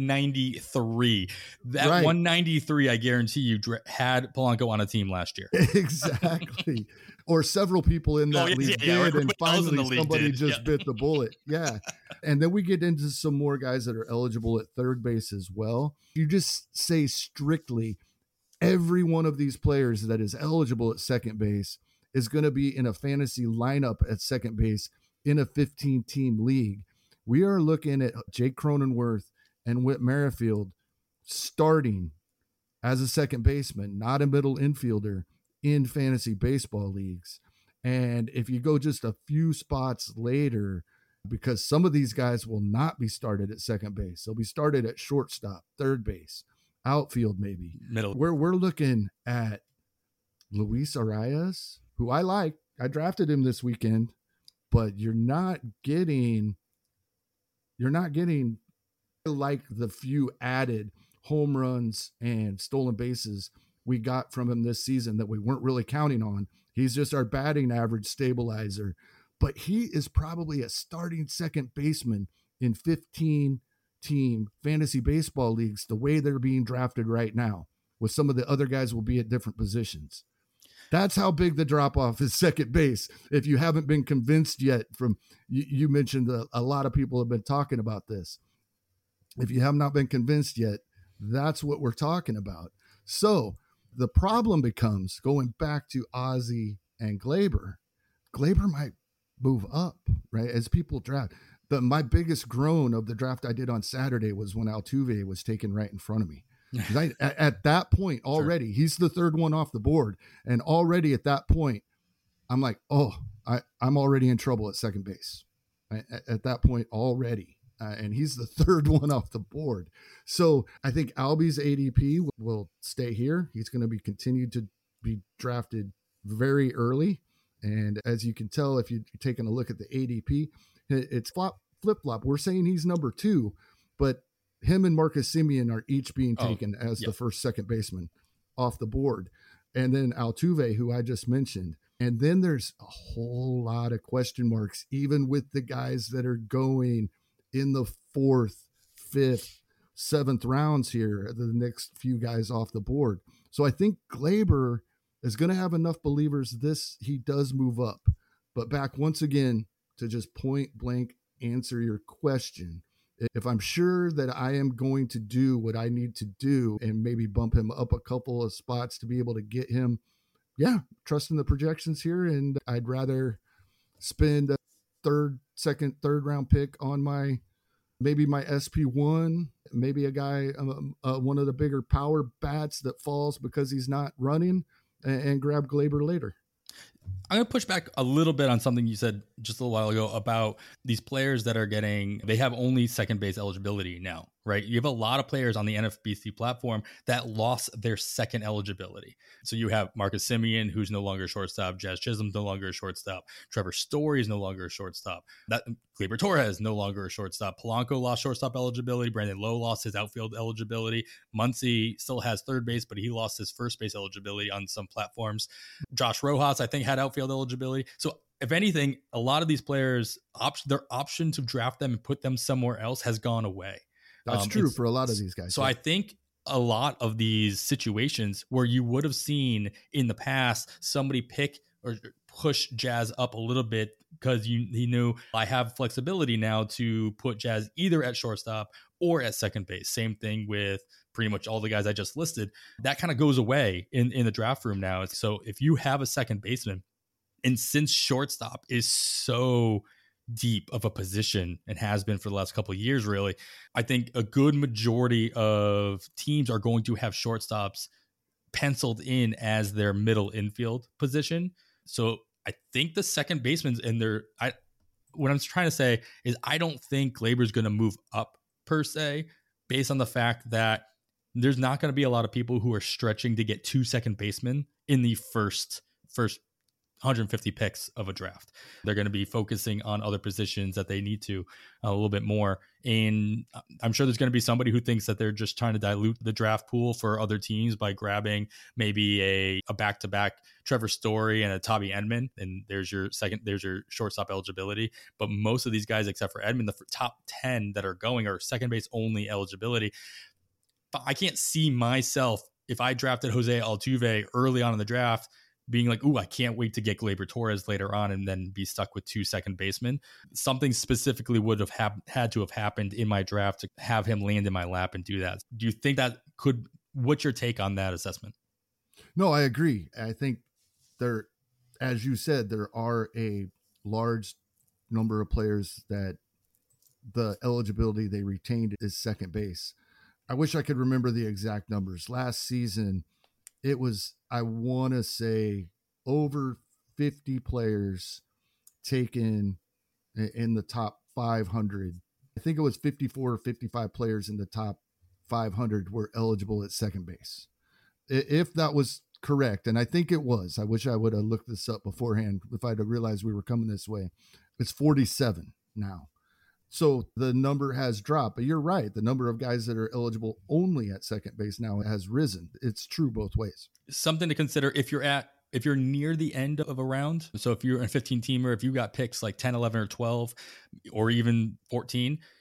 193. That right. 193, I guarantee you, had Polanco on a team last year. Exactly. Or several people in that league did. And finally somebody just bit the bullet. Yeah. And then we get into some more guys that are eligible at third base as well. You just say strictly every one of these players that is eligible at second base is going to be in a fantasy lineup at second base in a 15-team league. We are looking at Jake Cronenworth and Whit Merrifield starting as a second baseman, not a middle infielder, in fantasy baseball leagues. And if you go just a few spots later, because some of these guys will not be started at second base, they'll be started at shortstop, third base, outfield, maybe middle. We're looking at Luis Arias, who I like. I drafted him this weekend, but you're not getting like the few added home runs and stolen bases we got from him this season that we weren't really counting on. He's just our batting average stabilizer, but he is probably a starting second baseman in 15 team fantasy baseball leagues the way they're being drafted right now, with some of the other guys will be at different positions. That's how big the drop off is second base. If you haven't been convinced yet, from you mentioned a lot of people have been talking about this. If you have not been convinced yet, that's what we're talking about. So the problem becomes, going back to Ozzie and Gleyber might move up, right? As people draft. My biggest groan of the draft I did on Saturday was when Altuve was taken right in front of me. Right at that point already, sure. He's the third one off the board. And already at that point, I'm like, oh, I'm already in trouble at second base at that point already. And he's the third one off the board. So I think Albie's ADP will stay here. He's going to be continued to be drafted very early. And as you can tell, if you're taking a look at the ADP, it's flip-flop. We're saying he's number 2, but him and Marcus Semien are each being taken as the first second baseman off the board. And then Altuve, who I just mentioned. And then there's a whole lot of question marks, even with the guys that are going in the 4th, 5th, 7th rounds here, the next few guys off the board. So I think Gleyber is going to have enough believers he does move up. But back once again to just point blank answer your question. If I'm sure that I am going to do what I need to do and maybe bump him up a couple of spots to be able to get him, trusting the projections here. And I'd rather spend a third round pick on my SP1, maybe a guy, one of the bigger power bats that falls because he's not running, and grab Gleyber later. I'm going to push back a little bit on something you said just a little while ago about these players that they have only second base eligibility now, right? You have a lot of players on the NFBC platform that lost their second eligibility. So you have Marcus Semien, who's no longer a shortstop. Jazz Chisholm's no longer a shortstop. Trevor Story is no longer a shortstop. Gleyber Torres no longer a shortstop. Polanco lost shortstop eligibility. Brandon Lowe lost his outfield eligibility. Muncy still has third base, but he lost his first base eligibility on some platforms. Josh Rojas, I think, had outfield eligibility. So if anything, a lot of these players, their option to draft them and put them somewhere else has gone away. That's true for a lot of these guys. So I think a lot of these situations where you would have seen in the past somebody pick or push Jazz up a little bit because he knew I have flexibility now to put Jazz either at shortstop or at second base. Same thing with pretty much all the guys I just listed. That kind of goes away in the draft room now. So if you have a second baseman, and since shortstop is so deep of a position and has been for the last couple of years, really, I think a good majority of teams are going to have shortstops penciled in as their middle infield position. So I think the second baseman's in there. What I'm trying to say is I don't think Gleyber's going to move up per se, based on the fact that there's not going to be a lot of people who are stretching to get 2 second basemen in the first 150 picks of a draft. They're going to be focusing on other positions that they need to a little bit more. And I'm sure there's going to be somebody who thinks that they're just trying to dilute the draft pool for other teams by grabbing maybe a back-to-back Trevor Story and a Tommy Edman. And there's your shortstop eligibility. But most of these guys, except for Edman, the top 10 that are going are second base only eligibility. But I can't see myself, if I drafted Jose Altuve early on in the draft, being like, ooh, I can't wait to get Gleyber Torres later on and then be stuck with 2 second basemen. Something specifically would have had to have happened in my draft to have him land in my lap and do that. Do you think that what's your take on that assessment? No, I agree. I think as you said, there are a large number of players that the eligibility they retained is second base. I wish I could remember the exact numbers. Last season, it was, I want to say, over 50 players taken in the top 500. I think it was 54 or 55 players in the top 500 were eligible at second base. If that was correct, and I think it was. I wish I would have looked this up beforehand if I'd have realized we were coming this way. It's 47 now. So the number has dropped, but you're right. The number of guys that are eligible only at second base now has risen. It's true both ways. Something to consider if you're near the end of a round. So if you're a 15 teamer, if you got picks like 10, 11 or 12, or even 14,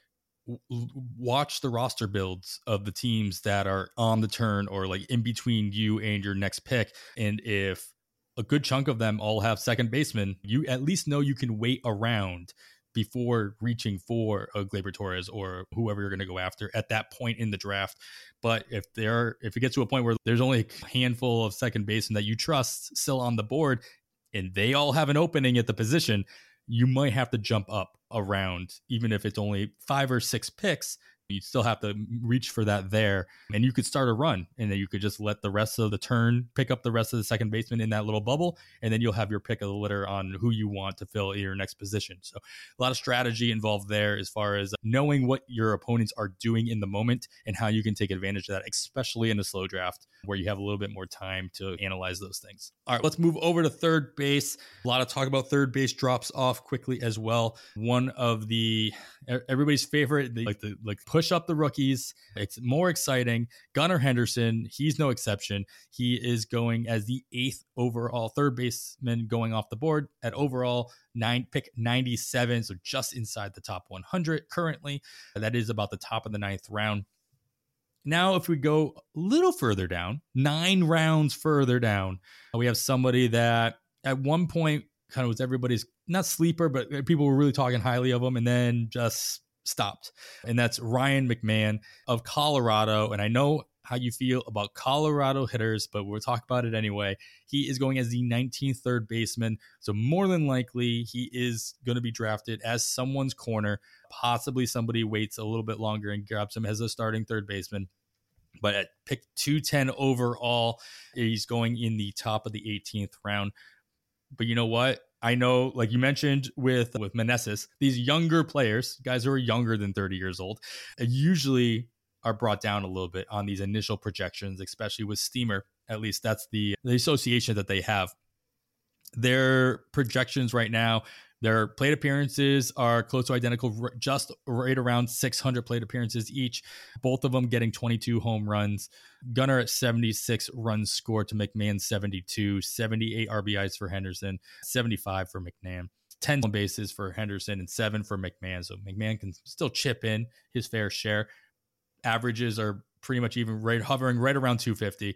watch the roster builds of the teams that are on the turn or like in between you and your next pick. And if a good chunk of them all have second baseman, you at least know you can wait around before reaching for a Gleyber Torres or whoever you're going to go after at that point in the draft. But if it gets to a point where there's only a handful of second basemen that you trust still on the board and they all have an opening at the position, you might have to jump up around, even if it's only 5 or 6 picks. You still have to reach for that there, and you could start a run, and then you could just let the rest of the turn pick up the rest of the second baseman in that little bubble, and then you'll have your pick of the litter on who you want to fill your next position. So a lot of strategy involved there as far as knowing what your opponents are doing in the moment and how you can take advantage of that, especially in a slow draft where you have a little bit more time to analyze those things. All right, let's move over to third base. A lot of talk about third base drops off quickly as well. One of the everybody's favorite, they like to push up the rookies. It's more exciting. Gunnar Henderson, he's no exception. He is going as the 8th overall third baseman going off the board at overall pick 97, so just inside the top 100 currently. That is about the top of the 9th round. Now, if we go a little further down, 9 rounds further down, we have somebody that at one point kind of was everybody's not sleeper, but people were really talking highly of him and then just stopped. And that's Ryan McMahon of Colorado. And I know how you feel about Colorado hitters, but we'll talk about it anyway. He is going as the 19th third baseman. So more than likely, he is going to be drafted as someone's corner. Possibly somebody waits a little bit longer and grabs him as a starting third baseman. But at pick 210 overall, he's going in the top of the 18th round. But you know what? I know, like you mentioned with Meneses, these younger players, guys who are younger than 30 years old, usually are brought down a little bit on these initial projections, especially with Steamer. At least that's the association that they have. Their projections right now, their plate appearances are close to identical, just right around 600 plate appearances each. Both of them getting 22 home runs. Gunnar at 76 runs scored to McMahon 72, 78 RBIs for Henderson, 75 for McMahon, 10 bases for Henderson, and 7 for McMahon. So McMahon can still chip in his fair share. Averages are pretty much even hovering right around 250.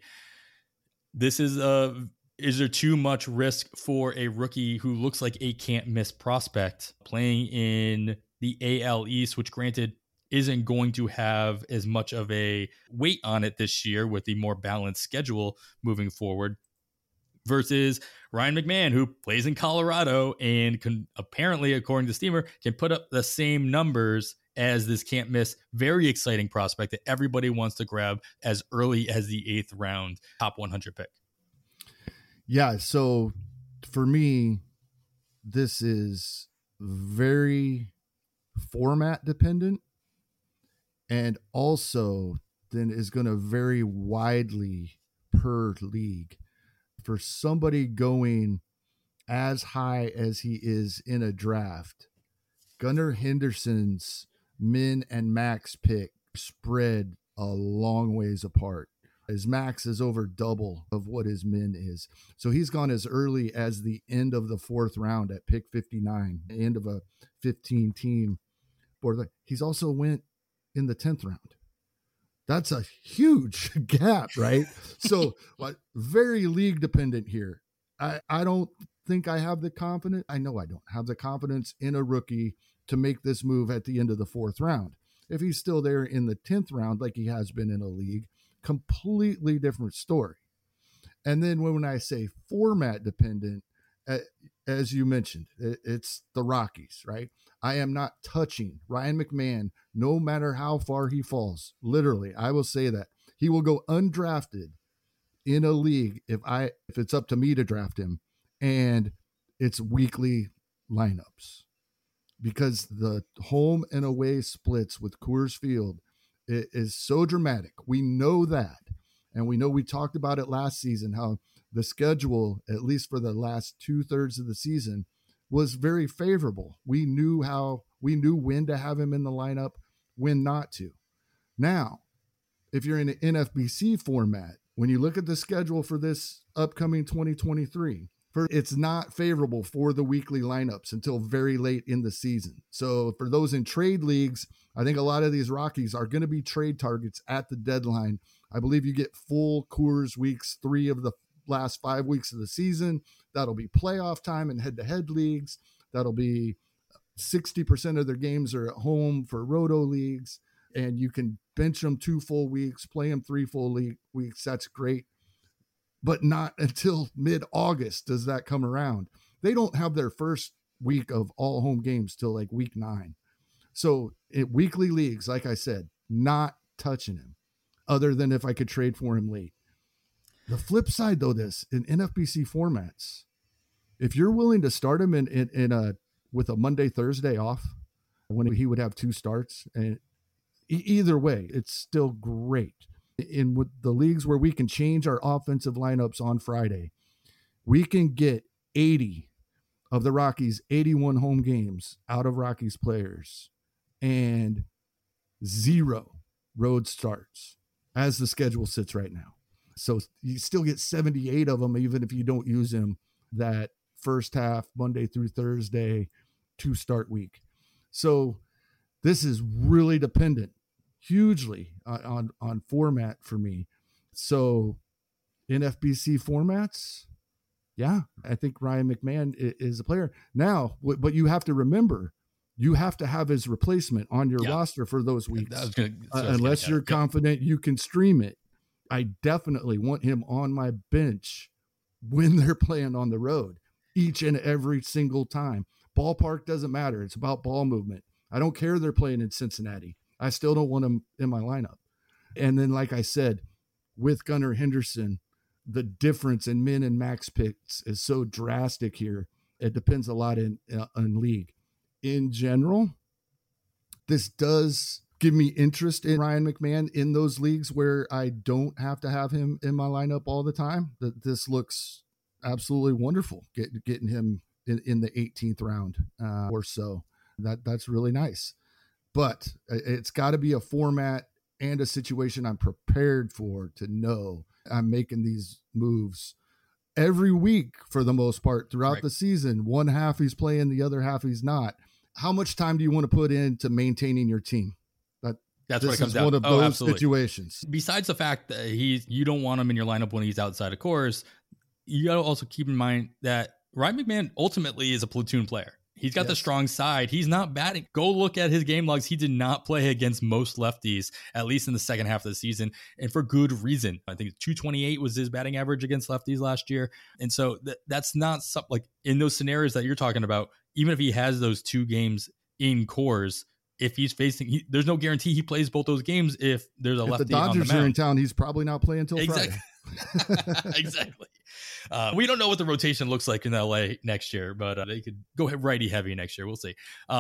This is there too much risk for a rookie who looks like a can't miss prospect playing in the AL East, which granted isn't going to have as much of a weight on it this year with the more balanced schedule moving forward, versus Ryan McMahon, who plays in Colorado and can apparently, according to Steamer, can put up the same numbers as this can't miss, very exciting prospect that everybody wants to grab as early as the 8th round, top 100 pick. Yeah. So for me, this is very format dependent, and also then is going to vary widely per league. For somebody going as high as he is in a draft, Gunnar Henderson's min and max pick spread a long ways apart. His max is over double of what his min is. So he's gone as early as the end of the 4th round at pick 59, end of a 15 team board. He's also went in the 10th round. That's a huge gap, right? So very league dependent here. I don't think I have the confidence. I know I don't have the confidence in a rookie to make this move at the end of the 4th round. If he's still there in the 10th round, like he has been in a league, completely different story. And then when I say format dependent, as you mentioned, it's the Rockies, right? I am not touching Ryan McMahon, no matter how far he falls. Literally, I will say that he will go undrafted in a league if it's up to me to draft him, and it's weekly lineups, because the home and away splits with Coors Field is so dramatic. We know that. And we know we talked about it last season, how the schedule, at least for the last 2/3 of the season, was very favorable. We knew when to have him in the lineup, when not to. Now, if you're in an NFBC format, when you look at the schedule for this upcoming 2023, It's not favorable for the weekly lineups until very late in the season. So for those in trade leagues, I think a lot of these Rockies are going to be trade targets at the deadline. I believe you get full Coors weeks 3 of the last 5 weeks of the season. That'll be playoff time in head-to-head leagues. That'll be 60% of their games are at home for roto leagues, and you can bench them 2 full weeks, play them 3 full weeks. That's great. But not until mid-August does that come around. They don't have their first week of all home games till like week 9. So in weekly leagues, like I said, not touching him other than if I could trade for him late. The flip side, though, this in NFBC formats, if you're willing to start him with a Monday, Thursday off, when he would have 2 starts, and either way, it's still great. In with the leagues where we can change our offensive lineups on Friday, we can get 80 of the Rockies' 81 home games out of Rockies players and 0 road starts as the schedule sits right now. So you still get 78 of them, even if you don't use them that first half, Monday through Thursday, 2 start week. So this is really dependent hugely on format for me. So in FBC formats, yeah, I think Ryan McMahon is a player. Now, but you have to remember, you have to have his replacement on your roster for those weeks. Unless you're confident you can stream it. I definitely want him on my bench when they're playing on the road each and every single time. Ballpark doesn't matter. It's about ball movement. I don't care they're playing in Cincinnati. I still don't want him in my lineup. And then, like I said, with Gunnar Henderson, the difference in min and max picks is so drastic here. It depends a lot in league. In general, this does give me interest in Ryan McMahon in those leagues where I don't have to have him in my lineup all the time. This looks absolutely wonderful, getting him in the 18th round or so. That's really nice. But it's got to be a format and a situation I'm prepared for, to know I'm making these moves every week for the most part throughout the season. One half he's playing, the other half he's not. How much time do you want to put into maintaining your team? That's what it comes down. One of those situations. Besides the fact that you don't want him in your lineup when he's outside of course, you got to also keep in mind that Ryan McMahon ultimately is a platoon player. He's got the strong side. He's not batting. Go look at his game logs. He did not play against most lefties, at least in the second half of the season, and for good reason. I think 228 was his batting average against lefties last year. And so that's not something like in those scenarios that you're talking about, even if he has those 2 games in Coors, if he's facing, there's no guarantee he plays both those games if there's a lefty on the mound. If the Dodgers are in town, he's probably not playing until Friday. Exactly. We don't know what the rotation looks like in LA next year, but they could go righty heavy next year. We'll see.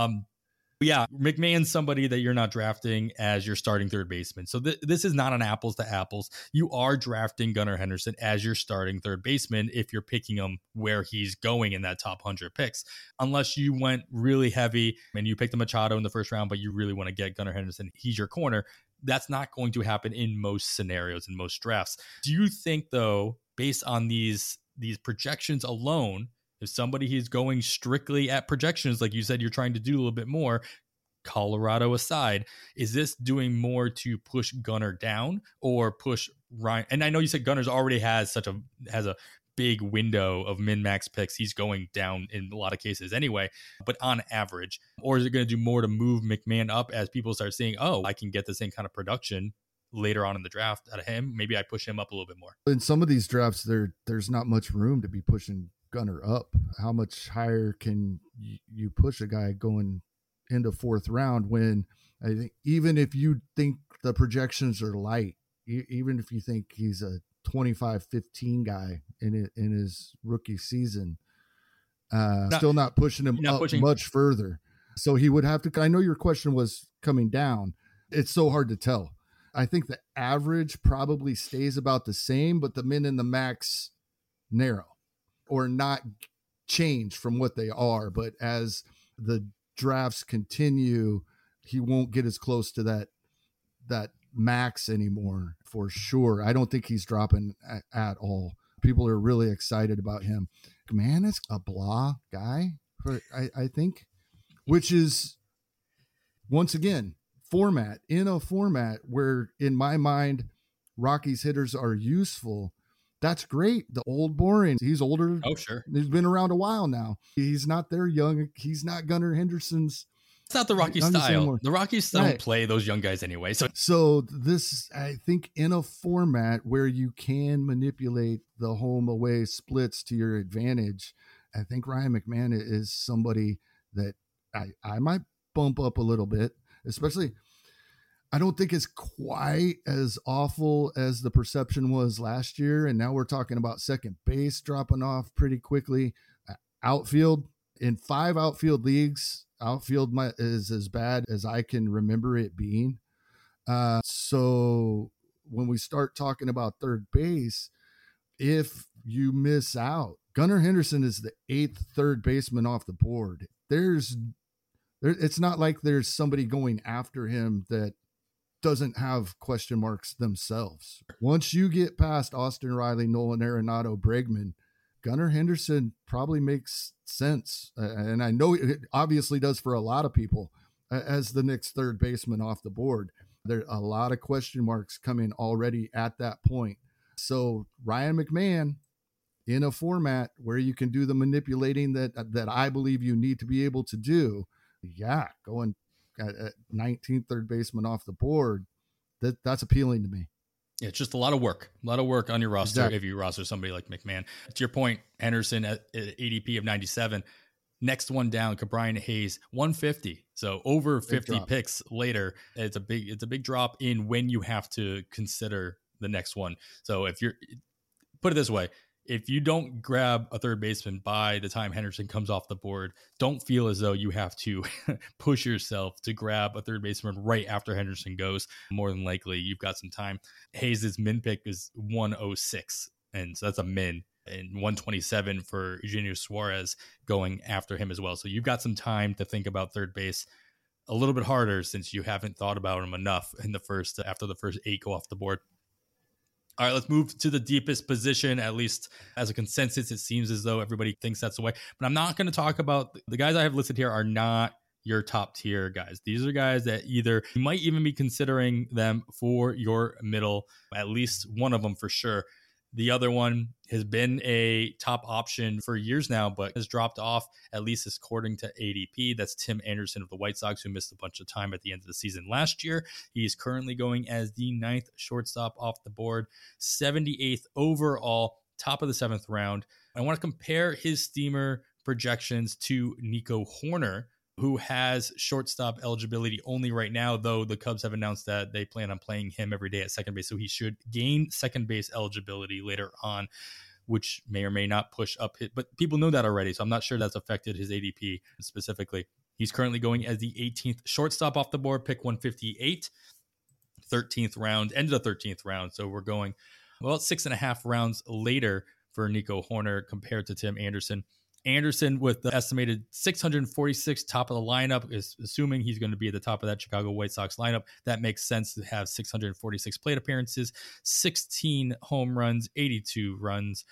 Yeah, McMahon's somebody that you're not drafting as your starting third baseman. So this is not an apples to apples. You are drafting Gunnar Henderson as your starting third baseman if you're picking him where he's going in that top 100 picks. Unless you went really heavy and you picked a Machado in the first round, but you really want to get Gunnar Henderson, he's your corner. That's not going to happen in most scenarios, in most drafts. Do you think, though, based on these projections alone, if somebody is going strictly at projections, like you said, you're trying to do a little bit more, Colorado aside, is this doing more to push Gunnar down or push Ryan? And I know you said Gunner's already has a big window of min-max picks. He's going down in a lot of cases anyway, but on average, or is it going to do more to move McMahon up as people start seeing, oh, I can get the same kind of production later on in the draft out of him? Maybe I push him up a little bit more. In some of these drafts, there's not much room to be pushing Gunnar up. How much higher can you push a guy going into 4th round when I think even if you think the projections are light, even if you think he's a 25-15 guy in his rookie season, still not pushing him up much further. So he would have to, I know your question was coming down. It's so hard to tell. I think the average probably stays about the same, but the min and the max narrow or not change from what they are. But as the drafts continue, he won't get as close to that max anymore for sure. I don't think he's dropping at all. People are really excited about him. McMahon is a blah guy, I think, which is, once again, in a format where, in my mind, Rockies hitters are useful. That's great. The old boring. He's older. Oh, sure. He's been around a while now. He's not their young. He's not Gunnar Henderson's. It's not the Rockies style. The Rockies don't play those young guys anyway. So this, I think, in a format where you can manipulate the home away splits to your advantage, I think Ryan McMahon is somebody that I might bump up a little bit, especially. I don't think it's quite as awful as the perception was last year. And now we're talking about second base dropping off pretty quickly. Outfield, in 5 outfield leagues, outfield is as bad as I can remember it being. So when we start talking about third base, if you miss out, Gunnar Henderson is the 8th third baseman off the board. It's not like there's somebody going after him that doesn't have question marks themselves. Once you get past Austin Riley, Nolan Arenado, Bregman, Gunnar Henderson probably makes sense. And I know it obviously does for a lot of people as the next third baseman off the board. There are a lot of question marks coming already at that point. So Ryan McMahon, in a format where you can do the manipulating that I believe you need to be able to do, going at 19th third baseman off the board, that's appealing to me. Yeah, it's just a lot of work on your roster. Exactly. If you roster somebody like McMahon. To your point, Henderson at ADP of 97. Next one down, Ke'Bryan Hayes, 150. So over 50 picks later, it's a big drop in when you have to consider the next one. So if you're, put it this way, if you don't grab a third baseman by the time Henderson comes off the board, don't feel as though you have to push yourself to grab a third baseman right after Henderson goes. More than likely, you've got some time. Hayes' min pick is 106, and so that's a min, and 127 for Eugenio Suarez going after him as well. So you've got some time to think about third base a little bit harder since you haven't thought about him enough in after the first 8 go off the board. All right, let's move to the deepest position. At least as a consensus, it seems as though everybody thinks that's the way. But I'm not going to talk about the guys I have listed here are not your top tier guys. These are guys that either you might even be considering them for your middle, at least one of them for sure. The other one has been a top option for years now, but has dropped off, at least according to ADP. That's Tim Anderson of the White Sox, who missed a bunch of time at the end of the season last year. He's currently going as the 9th shortstop off the board, 78th overall, top of the 7th round. I want to compare his steamer projections to Nico Hoerner, who has shortstop eligibility only right now, though the Cubs have announced that they plan on playing him every day at second base. So he should gain second base eligibility later on, which may or may not push up hit. But people know that already, so I'm not sure that's affected his ADP specifically. He's currently going as the 18th shortstop off the board, pick 158, 13th round, end of the 13th round. So we're going, 6.5 rounds later for Nico Hoerner compared to Tim Anderson. Anderson with the estimated 646 top of the lineup is assuming he's going to be at the top of that Chicago White Sox lineup. That makes sense to have 646 plate appearances, 16 home runs, 82 runs,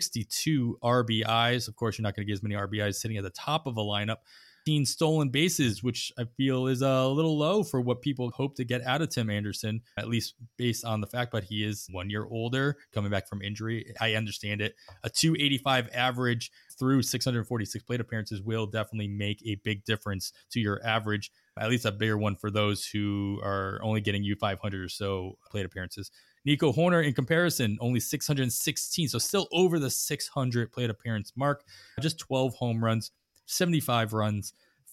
62 RBIs. Of course, you're not going to get as many RBIs sitting at the top of a lineup. Stolen bases, which I feel is a little low for what people hope to get out of Tim Anderson, at least based on the fact that he is 1 year older, coming back from injury. I understand it. A 285 average through 646 plate appearances will definitely make a big difference to your average, at least a bigger one for those who are only getting you 500 or so plate appearances. Nico Hoerner, in comparison, only 616, so still over the 600 plate appearance mark, just 12 home runs, 75 runs,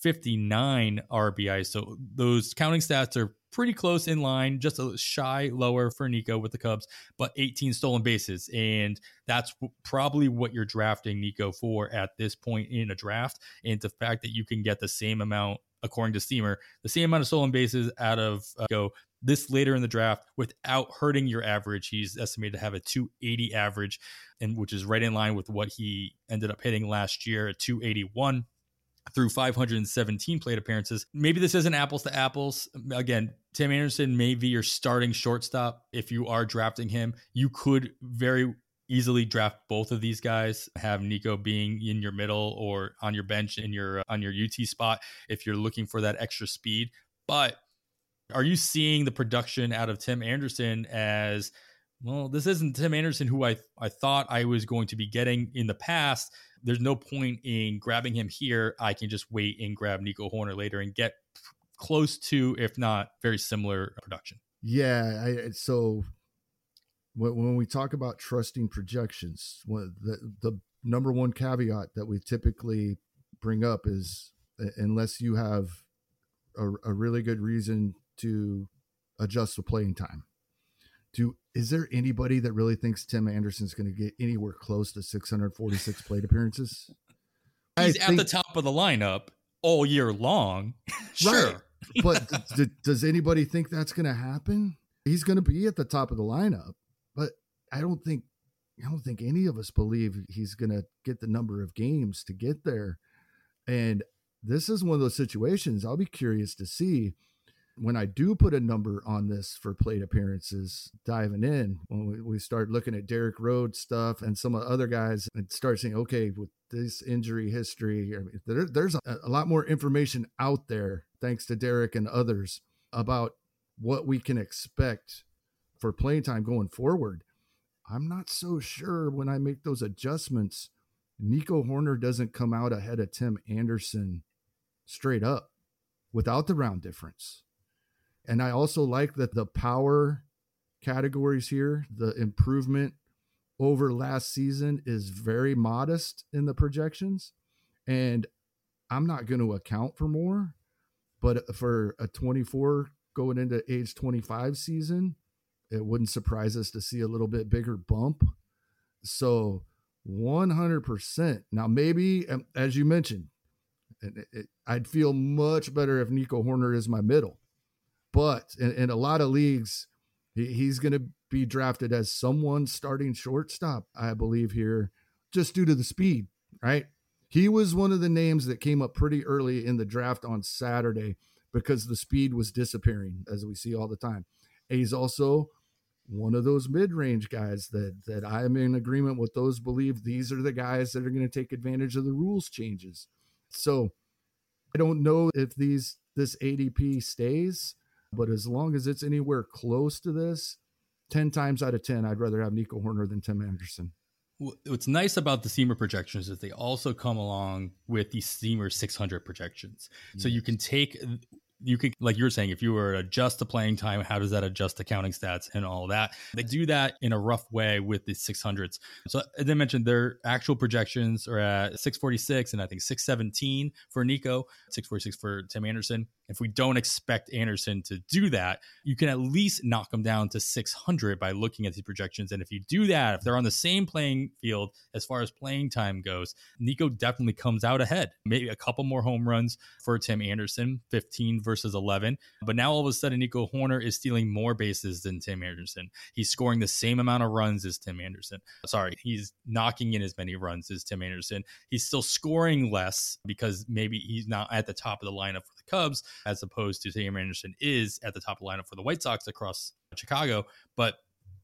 59 RBIs. So those counting stats are pretty close in line, just a shy lower for Nico with the Cubs, but 18 stolen bases. And that's probably what you're drafting Nico for at this point in a draft. And the fact that you can get the same amount, according to Steamer, the same amount of stolen bases out of Nico this later in the draft without hurting your average. He's estimated to have a 280 average, and which is right in line with what he ended up hitting last year at 281 through 517 plate appearances. Maybe this isn't apples to apples. Again, Tim Anderson may be your starting shortstop. If you are drafting him, you could very easily draft both of these guys, have Nico being in your middle or on your bench in your on your UT spot if you're looking for that extra speed. But are you seeing the production out of Tim Anderson as, well, this isn't Tim Anderson who I thought I was going to be getting in the past. There's no point in grabbing him here. I can just wait and grab Nico Horner later and get close to, if not very similar production. Yeah. So when we talk about trusting projections, the number one caveat that we typically bring up is, unless you have a really good reason to adjust the playing time. Is there anybody that really thinks Tim Anderson's going to get anywhere close to 646 plate appearances? He's at the top of the lineup all year long. Sure. Right. But does anybody think that's going to happen? He's going to be at the top of the lineup, but I don't think any of us believe he's going to get the number of games to get there. And this is one of those situations I'll be curious to see when I do put a number on this for plate appearances, diving in, when we start looking at Derek Rhodes stuff and some of the other guys and start saying, okay, with this injury history, I mean, there's a lot more information out there, thanks to Derek and others, about what we can expect for playing time going forward. I'm not so sure when I make those adjustments, Nico Horner doesn't come out ahead of Tim Anderson straight up without the round difference. And I also like that the power categories here, the improvement over last season is very modest in the projections. And I'm not going to account for more, but for a 24 going into age 25 season, it wouldn't surprise us to see a little bit bigger bump. So 100%. Now, maybe, as you mentioned, I'd feel much better if Nico Horner is my middle. But in a lot of leagues, he's going to be drafted as someone starting shortstop, I believe here, just due to the speed, right? He was one of the names that came up pretty early in the draft on Saturday because the speed was disappearing, as we see all the time. And he's also one of those mid-range guys that I'm in agreement with those believe these are the guys that are going to take advantage of the rules changes. So I don't know if this ADP stays, but as long as it's anywhere close to this, 10 times out of 10, I'd rather have Nico Horner than Tim Anderson. What's nice about the Steamer projections is they also come along with the Steamer 600 projections. So you can like you were saying, if you were to adjust the playing time, how does that adjust the counting stats and all that? They do that in a rough way with the 600s. So as I mentioned, their actual projections are at 646 and I think 617 for Nico, 646 for Tim Anderson. If we don't expect Anderson to do that, you can at least knock them down to 600 by looking at the projections. And if you do that, if they're on the same playing field as far as playing time goes, Nico definitely comes out ahead. Maybe a couple more home runs for Tim Anderson, 15 versus 11. But now all of a sudden, Nico Horner is stealing more bases than Tim Anderson. He's scoring the same amount of runs as Tim Anderson. Sorry, he's knocking in as many runs as Tim Anderson. He's still scoring less because maybe he's not at the top of the lineup for the Cubs, as opposed to Tim Anderson is at the top of the lineup for the White Sox across Chicago. But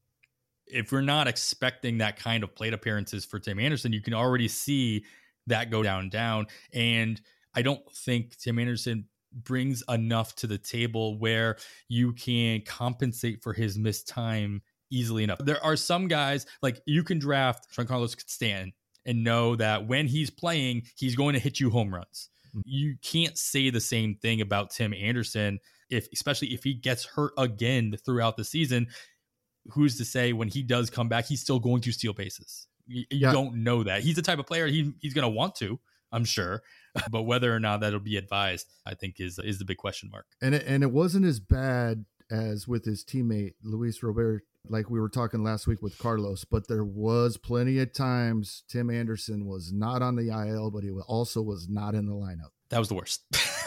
if we're not expecting that kind of plate appearances for Tim Anderson, you can already see that go down. And I don't think Tim Anderson brings enough to the table where you can compensate for his missed time easily enough. There are some guys, like you can draft Giancarlo Stanton and know that when he's playing, he's going to hit you home runs. You can't say the same thing about Tim Anderson, especially if he gets hurt again throughout the season. Who's to say when he does come back, he's still going to steal bases? You don't know that. He's the type of player he's going to want to, I'm sure. But whether or not that'll be advised, I think is the big question mark. And it wasn't as bad as with his teammate, Luis Robert, like we were talking last week with Carlos, but there was plenty of times Tim Anderson was not on the IL, but he also was not in the lineup. That was the worst.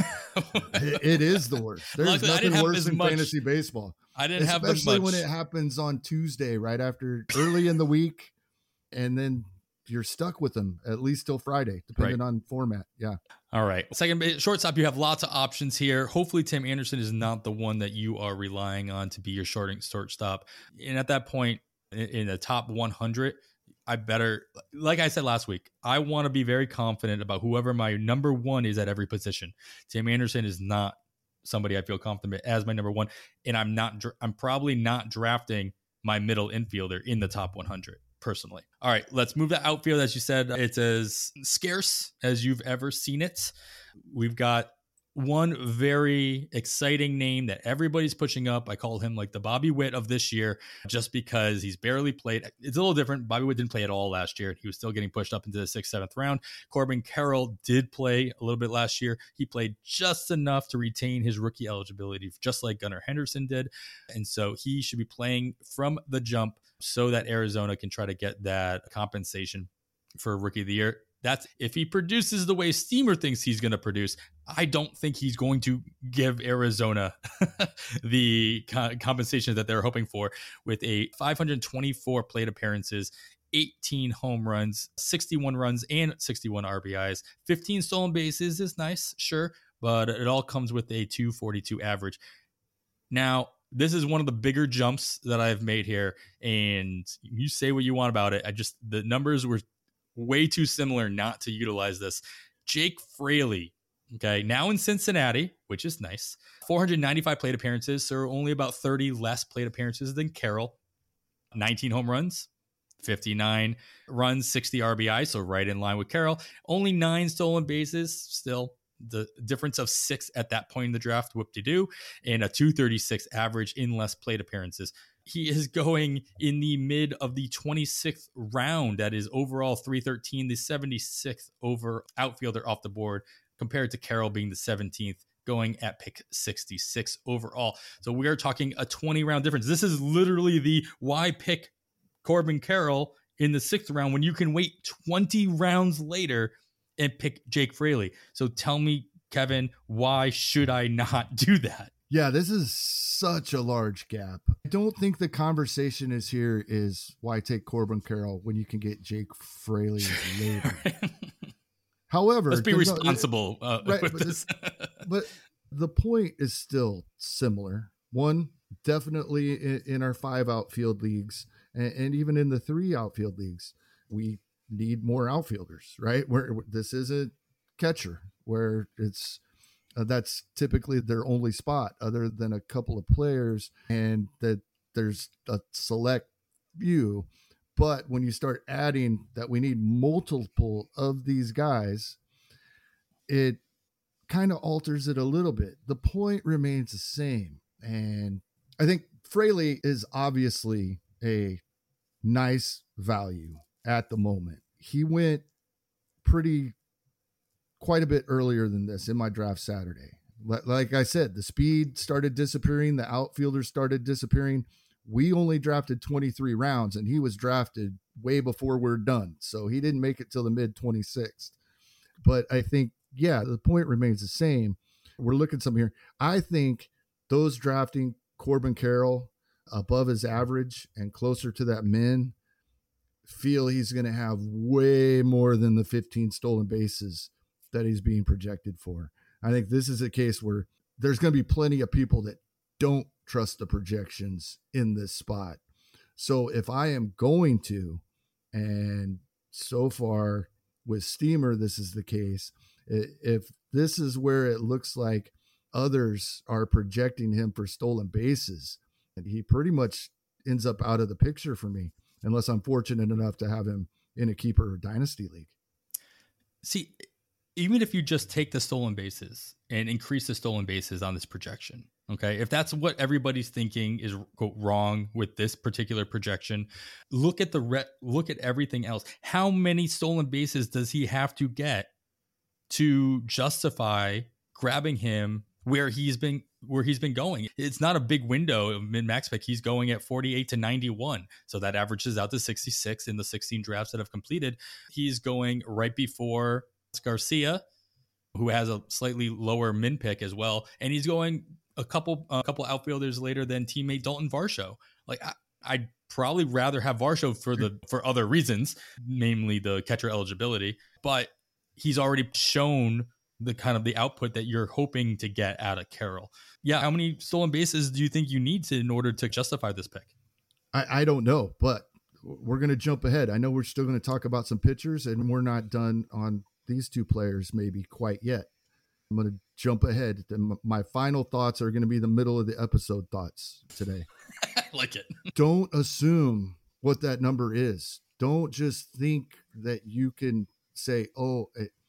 It is the worst. There's Luckily, nothing worse than fantasy baseball. I didn't have as much. Especially when it happens on Tuesday, right after early in the week, and then you're stuck with them at least till Friday, depending on format. Yeah. All right. Second shortstop, you have lots of options here. Hopefully Tim Anderson is not the one that you are relying on to be your shortstop. And at that point, in the top 100, I better, like I said last week, I want to be very confident about whoever my number one is at every position. Tim Anderson is not somebody I feel confident as my number one, and I'm probably not drafting my middle infielder in the top 100 personally. All right, let's move to outfield. As you said, it's as scarce as you've ever seen it. We've got one very exciting name that everybody's pushing up. I call him like the Bobby Witt of this year, just because he's barely played. It's a little different. Bobby Witt didn't play at all last year. He was still getting pushed up into the 6th, 7th round. Corbin Carroll did play a little bit last year. He played just enough to retain his rookie eligibility, just like Gunnar Henderson did. And so he should be playing from the jump so that Arizona can try to get that compensation for Rookie of the Year. That's if he produces the way Steamer thinks he's going to produce. I don't think he's going to give Arizona the compensation that they're hoping for, with a 524 plate appearances, 18 home runs, 61 runs, and 61 RBIs. 15 stolen bases is nice, sure, but it all comes with a 242 average. Now, this is one of the bigger jumps that I've made here, and you say what you want about it. The numbers were way too similar not to utilize this. Jake Fraley, okay, now in Cincinnati, which is nice. 495 plate appearances, so only about 30 less plate appearances than Carroll. 19 home runs, 59 runs, 60 RBI, so right in line with Carroll. Only 9 stolen bases, still the difference of 6 at that point in the draft, whoop-de-doo, and a 236 average in less plate appearances. He is going in the mid of the 26th round. That is overall 313, the 76th over outfielder off the board, compared to Carroll being the 17th, going at pick 66 overall. So we are talking a 20-round difference. This is literally the why pick Corbin Carroll in the 6th round when you can wait 20 rounds later and pick Jake Fraley. So tell me, Kevin, why should I not do that? Yeah, this is such a large gap. I don't think the conversation is why take Corbin Carroll when you can get Jake Fraley later. However, let's be responsible right, with this. But the point is still similar. One, definitely in our 5 outfield leagues and even in the 3 outfield leagues, we need more outfielders, right? Where this isn't catcher, where it's that's typically their only spot other than a couple of players, and that there's a select few. But when you start adding that we need multiple of these guys, it kind of alters it a little bit. The point remains the same. And I think Fraley is obviously a nice value at the moment. He went quite a bit earlier than this in my draft Saturday. Like I said, the speed started disappearing. The outfielders started disappearing. We only drafted 23 rounds, and he was drafted way before we're done. So he didn't make it till the mid 26th. But I think, yeah, the point remains the same. We're looking some here. I think those drafting Corbin Carroll above his average and closer to that min feel he's going to have way more than the 15 stolen bases that he's being projected for. I think this is a case where there's going to be plenty of people that don't trust the projections in this spot. So if I am going to, and so far with Steamer, this is the case, if this is where it looks like others are projecting him for stolen bases, and he pretty much ends up out of the picture for me, unless I'm fortunate enough to have him in a keeper or dynasty league. See, even if you just take the stolen bases and increase the stolen bases on this projection, okay, if that's what everybody's thinking is wrong with this particular projection, look at look at everything else. How many stolen bases does he have to get to justify grabbing him where he's been going? It's not a big window of min-max pick. He's going at 48 to 91. So that averages out to 66 in the 16 drafts that have completed. He's going right before Garcia, who has a slightly lower min pick as well. And he's going a couple outfielders later than teammate Dalton Varsho. Like I'd probably rather have Varsho for other reasons, namely the catcher eligibility, but he's already shown the kind of the output that you're hoping to get out of Carroll. Yeah. How many stolen bases do you think you need in order to justify this pick? I don't know, but we're going to jump ahead. I know we're still going to talk about some pitchers, and we're not done on these two players maybe quite yet. I'm going to jump ahead. My final thoughts are going to be the middle of the episode thoughts today. I like it. Don't assume what that number is. Don't just think that you can say, oh,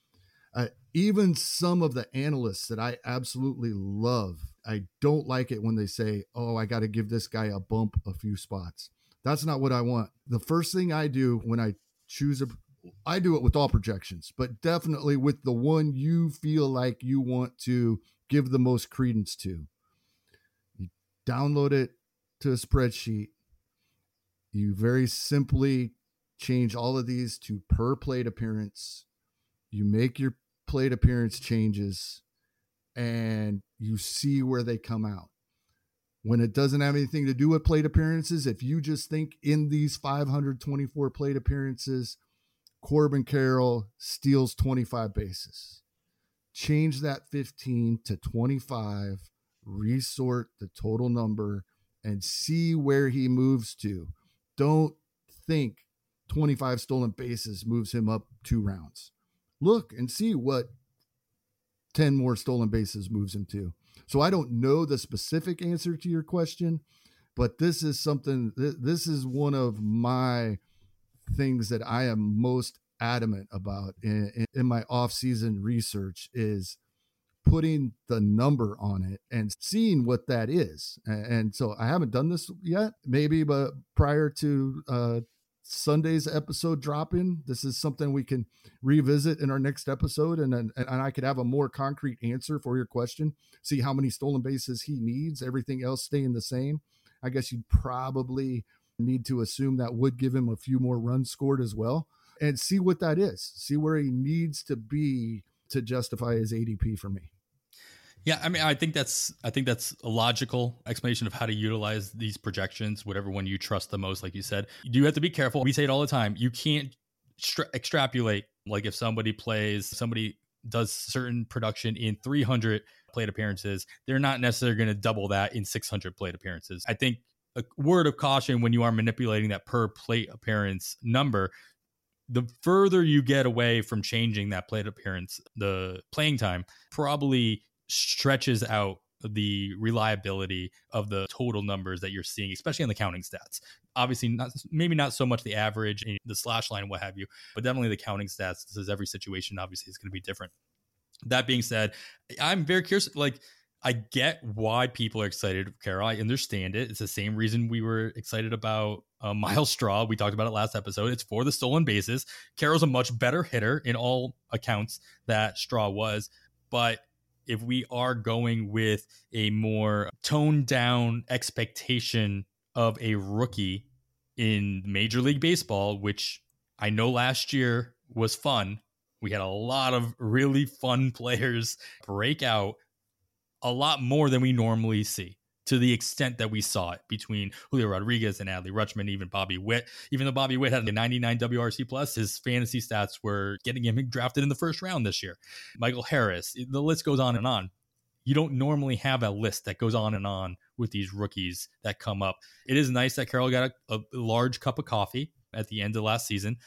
even some of the analysts that I absolutely love, I don't like it when they say, oh, I got to give this guy a bump a few spots. That's not what I want. The first thing I do when I choose I do it with all projections, but definitely with the one you feel like you want to give the most credence to. You download it to a spreadsheet. You very simply change all of these to per plate appearance. You make your plate appearance changes and you see where they come out. When it doesn't have anything to do with plate appearances, if you just think in these 524 plate appearances, Corbin Carroll steals 25 bases. Change that 15 to 25, resort the total number, and see where he moves to. Don't think 25 stolen bases moves him up 2 rounds. Look and see what 10 more stolen bases moves him to. So I don't know the specific answer to your question, but this is something, this is one of my things that I am most adamant about in my off-season research is putting the number on it and seeing what that is. And so I haven't done this yet, maybe, but prior to Sunday's episode dropping, this is something we can revisit in our next episode. And I could have a more concrete answer for your question, see how many stolen bases he needs, everything else staying the same. I guess you'd probably need to assume that would give him a few more runs scored as well, and see what that is, see where he needs to be to justify his ADP for me. Yeah, I mean, I think that's a logical explanation of how to utilize these projections, whatever one you trust the most. Like you said, you do have to be careful. We say it all the time. You can't extrapolate. Like if somebody does certain production in 300 plate appearances, they're not necessarily going to double that in 600 plate appearances. I think a word of caution when you are manipulating that per plate appearance number, the further you get away from changing that plate appearance, the playing time probably stretches out the reliability of the total numbers that you're seeing, especially on the counting stats. Obviously, maybe not so much the average and the slash line, what have you, but definitely the counting stats. This is every situation, obviously, is going to be different. That being said, I'm very curious. Like, I get why people are excited for Carroll. I understand it. It's the same reason we were excited about Miles Straw. We talked about it last episode. It's for the stolen bases. Carroll's a much better hitter in all accounts that Straw was, but if we are going with a more toned down expectation of a rookie in Major League Baseball, which I know last year was fun. We had a lot of really fun players break out, a lot more than we normally see, to the extent that we saw it between Julio Rodriguez and Adley Rutschman, even Bobby Witt. Even though Bobby Witt had a 99 WRC plus, his fantasy stats were getting him drafted in the first round this year. Michael Harris, the list goes on and on. You don't normally have a list that goes on and on with these rookies that come up. It is nice that Carroll got a large cup of coffee at the end of last season.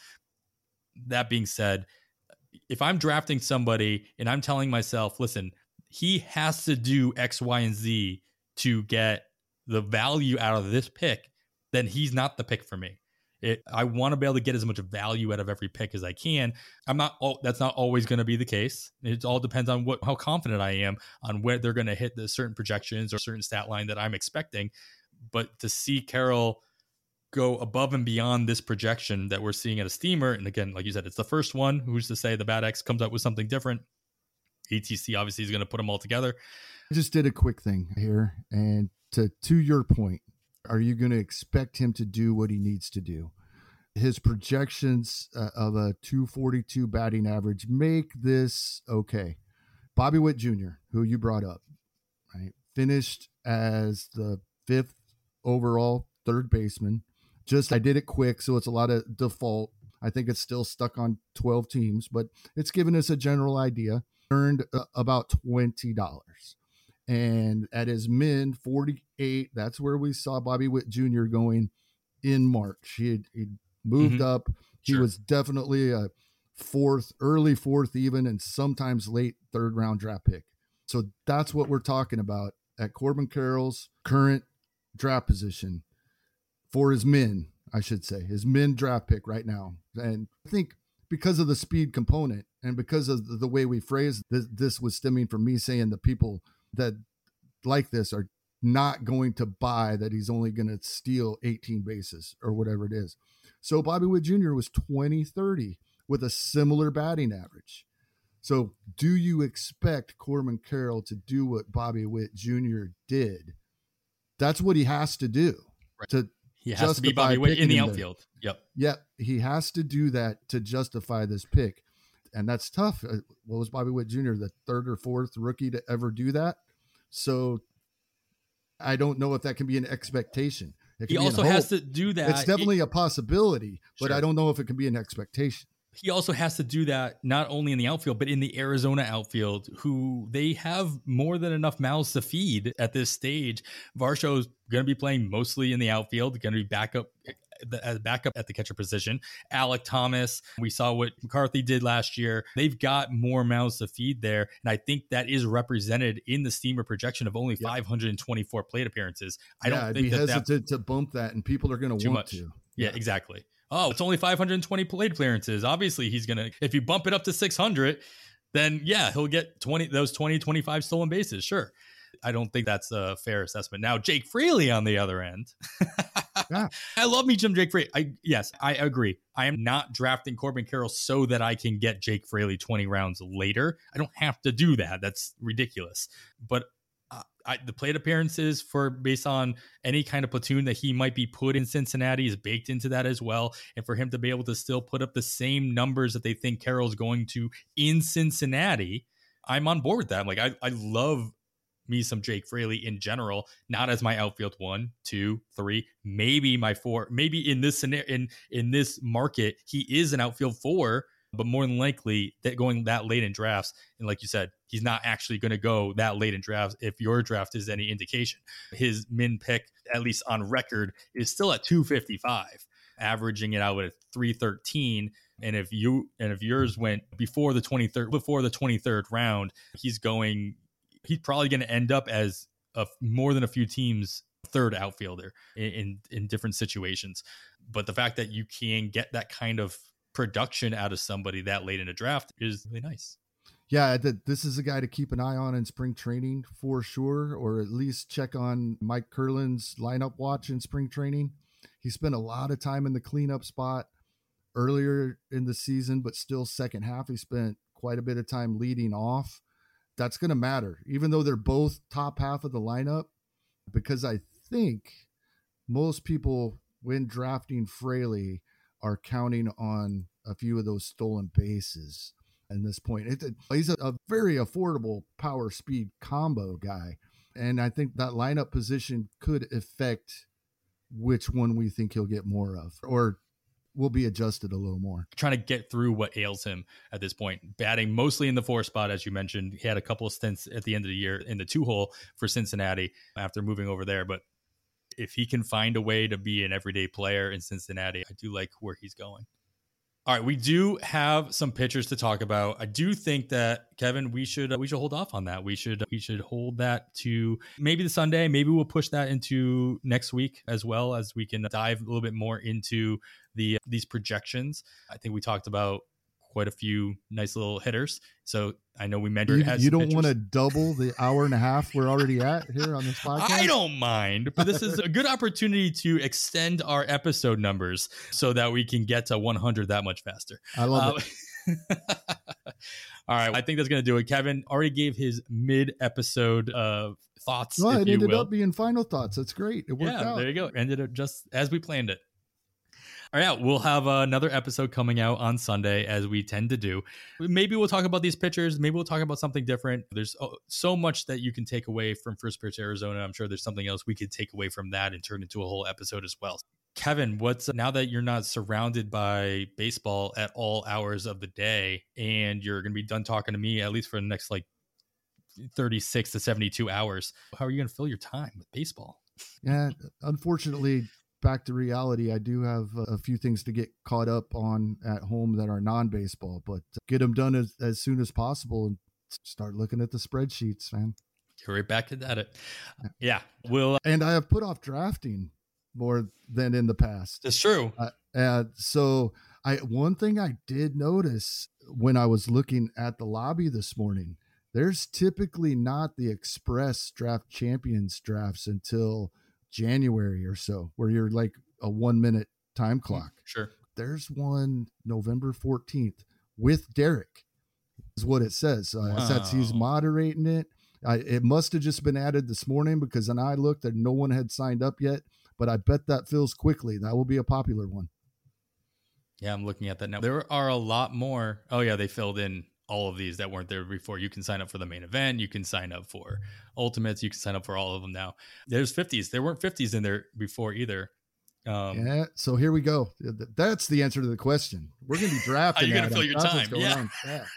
That being said, if I'm drafting somebody and I'm telling myself, listen, he has to do X, Y, and Z to get the value out of this pick, then he's not the pick for me. I want to be able to get as much value out of every pick as I can. That's not always going to be the case. It all depends on how confident I am on where they're going to hit the certain projections or certain stat line that I'm expecting. But to see Carroll go above and beyond this projection that we're seeing at a steamer, and again, like you said, it's the first one. Who's to say the Bad X comes up with something different? ATC obviously is going to put them all together. I just did a quick thing here, and to your point, are you going to expect him to do what he needs to do? His projections of a 242 batting average make this okay. Bobby Witt Jr., who you brought up, right, finished as the 5th overall third baseman. I did it quick, so it's a lot of default. I think it's still stuck on 12 teams, but it's given us a general idea. Earned about $20. And at his min 48, that's where we saw Bobby Witt Jr. going in March. He'd moved up. He Sure. was definitely a early fourth even, and sometimes late third round draft pick. So that's what we're talking about at Corbin Carroll's current draft position for his men, I should say, his men draft pick right now. And I think because of the speed component and because of the way we phrased this was stemming from me saying the people that like this are not going to buy that he's only going to steal 18 bases or whatever it is. So Bobby Witt Jr. was 20-30 with a similar batting average. So do you expect Corbin Carroll to do what Bobby Witt Jr. did? That's what he has to do. Right. He has to be Bobby Witt in the outfield. Yep. Yep. He has to do that to justify this pick. And that's tough. What was Bobby Witt Jr., the third or fourth rookie to ever do that? So I don't know if that can be an expectation. He also has to do that. It's definitely a possibility, but I don't know if it can be an expectation. He also has to do that not only in the outfield, but in the Arizona outfield, who they have more than enough mouths to feed at this stage. Varsho's going to be playing mostly in the outfield, going to be backup at the catcher position. Alek Thomas, we saw what McCarthy did last year. They've got more mouths to feed there. And I think that is represented in the Steamer projection of only 524 plate appearances. I don't think I'd be hesitant to bump that, and people are going to want to. Yeah, exactly. Oh, it's only 520 plate appearances. Obviously, he's going to, if you bump it up to 600, then yeah, he'll get 25 stolen bases. Sure. I don't think that's a fair assessment. Now, Jake Fraley on the other end. Yeah. I love me some Jake Fraley. Yes, I agree. I am not drafting Corbin Carroll so that I can get Jake Fraley 20 rounds later. I don't have to do that. That's ridiculous. But the plate appearances based on any kind of platoon that he might be put in Cincinnati is baked into that as well. And for him to be able to still put up the same numbers that they think Carroll's going to in Cincinnati, I'm on board with that. I'm like, I love me some Jake Fraley in general, not as my outfield 1, 2, 3, maybe my 4, maybe in this scenario, in this market, he is an outfield 4, but more than likely that going that late in drafts. And like you said, he's not actually going to go that late in drafts. If your draft is any indication, his min pick, at least on record, is still at 255, averaging it out at 313. And if yours went before the 23rd round, he's probably going to end up as more than a few teams' third outfielder in different situations. But the fact that you can get that kind of production out of somebody that late in a draft is really nice. Yeah, this is a guy to keep an eye on in spring training for sure, or at least check on Mike Curlin's lineup watch in spring training. He spent a lot of time in the cleanup spot earlier in the season, but still second half, he spent quite a bit of time leading off. That's going to matter, even though they're both top half of the lineup, because I think most people, when drafting Fraley, are counting on a few of those stolen bases at this point. He's a very affordable power speed combo guy. And I think that lineup position could affect which one we think he'll get more of, or will be adjusted a little more. Trying to get through what ails him at this point. Batting mostly in the 4 spot, as you mentioned. He had a couple of stints at the end of the year in the 2-hole for Cincinnati after moving over there. But if he can find a way to be an everyday player in Cincinnati, I do like where he's going. All right, we do have some pitchers to talk about. I do think that, Kevin, we should hold off on that. We should hold that to maybe the Sunday. Maybe we'll push that into next week as well, as we can dive a little bit more into these projections. I think we talked about quite a few nice little hitters. So I know we mentioned you don't want to double the hour and a half we're already at here on this podcast. I don't mind, but this is a good opportunity to extend our episode numbers so that we can get to 100 that much faster. I love it. All right, I think that's going to do it. Kevin already gave his mid-episode thoughts. Well, it ended up being final thoughts. That's great. It worked out. There you go. Ended up just as we planned it. All right, we'll have another episode coming out on Sunday, as we tend to do. Maybe we'll talk about these pitchers. Maybe we'll talk about something different. There's so much that you can take away from First Pitch Arizona. I'm sure there's something else we could take away from that and turn into a whole episode as well. Kevin, now that you're not surrounded by baseball at all hours of the day, and you're going to be done talking to me, at least for the next 36 to 72 hours, how are you going to fill your time with baseball? Yeah, unfortunately, back to reality, I do have a few things to get caught up on at home that are non-baseball, but get them done as soon as possible and start looking at the spreadsheets, man. Get right back at it. Yeah. And I have put off drafting more than in the past. It's true. So one thing I did notice when I was looking at the lobby this morning, there's typically not the Express Draft Champions drafts until January or so, where you're like a 1 minute time clock. Sure. There's one November 14th with Derek, is what it says. Since he's moderating it, it must have just been added this morning, because when I looked, that no one had signed up yet. But I bet that fills quickly. That will be a popular one. Yeah, I'm looking at that now. There are a lot more. Oh yeah, they filled in all of these that weren't there before. You can sign up for the main event. You can sign up for Ultimates. You can sign up for all of them now. There's 50s. There weren't 50s in there before either. Yeah. So here we go. That's the answer to the question. We're going to be drafting. You're going to fill your time. Yeah.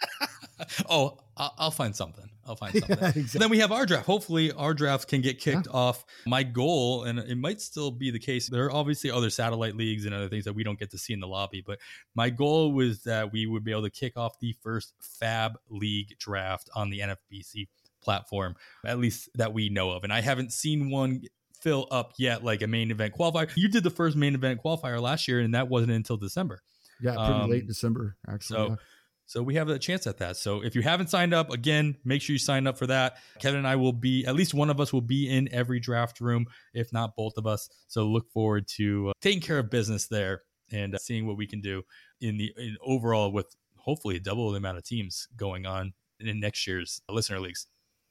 Oh, I'll find something. Yeah, exactly. Then we have our draft. Hopefully our draft can get kicked off. My goal, and it might still be the case, there are obviously other satellite leagues and other things that we don't get to see in the lobby, but my goal was that we would be able to kick off the first Fab League draft on the NFBC platform, at least that we know of. And I haven't seen one fill up yet, like a main event qualifier. You did the first main event qualifier last year, and that wasn't until December. Yeah, pretty late December, actually. So we have a chance at that. So if you haven't signed up, again, make sure you sign up for that. Kevin and I will be, at least one of us will be in every draft room, if not both of us. So look forward to taking care of business there and seeing what we can do in overall with hopefully double the amount of teams going on in next year's listener leagues.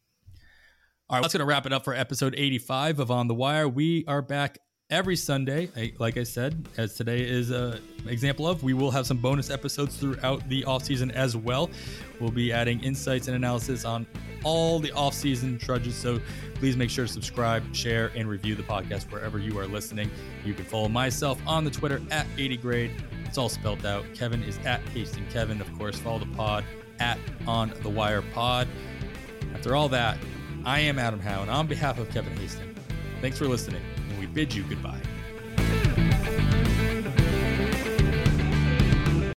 All right, that's going to wrap it up for episode 85 of On the Wire. We are back every Sunday, like I said, as today is an example of. We will have some bonus episodes throughout the offseason as well. We'll be adding insights and analysis on all the offseason trudges. So please make sure to subscribe, share, and review the podcast wherever you are listening. You can follow myself on the Twitter at 80grade. It's all spelled out. Kevin is at HastingKevin. Of course, follow the pod at On the Wire Pod. After all that, I am Adam Howe, and on behalf of Kevin Hastings, thanks for listening, and we bid you goodbye.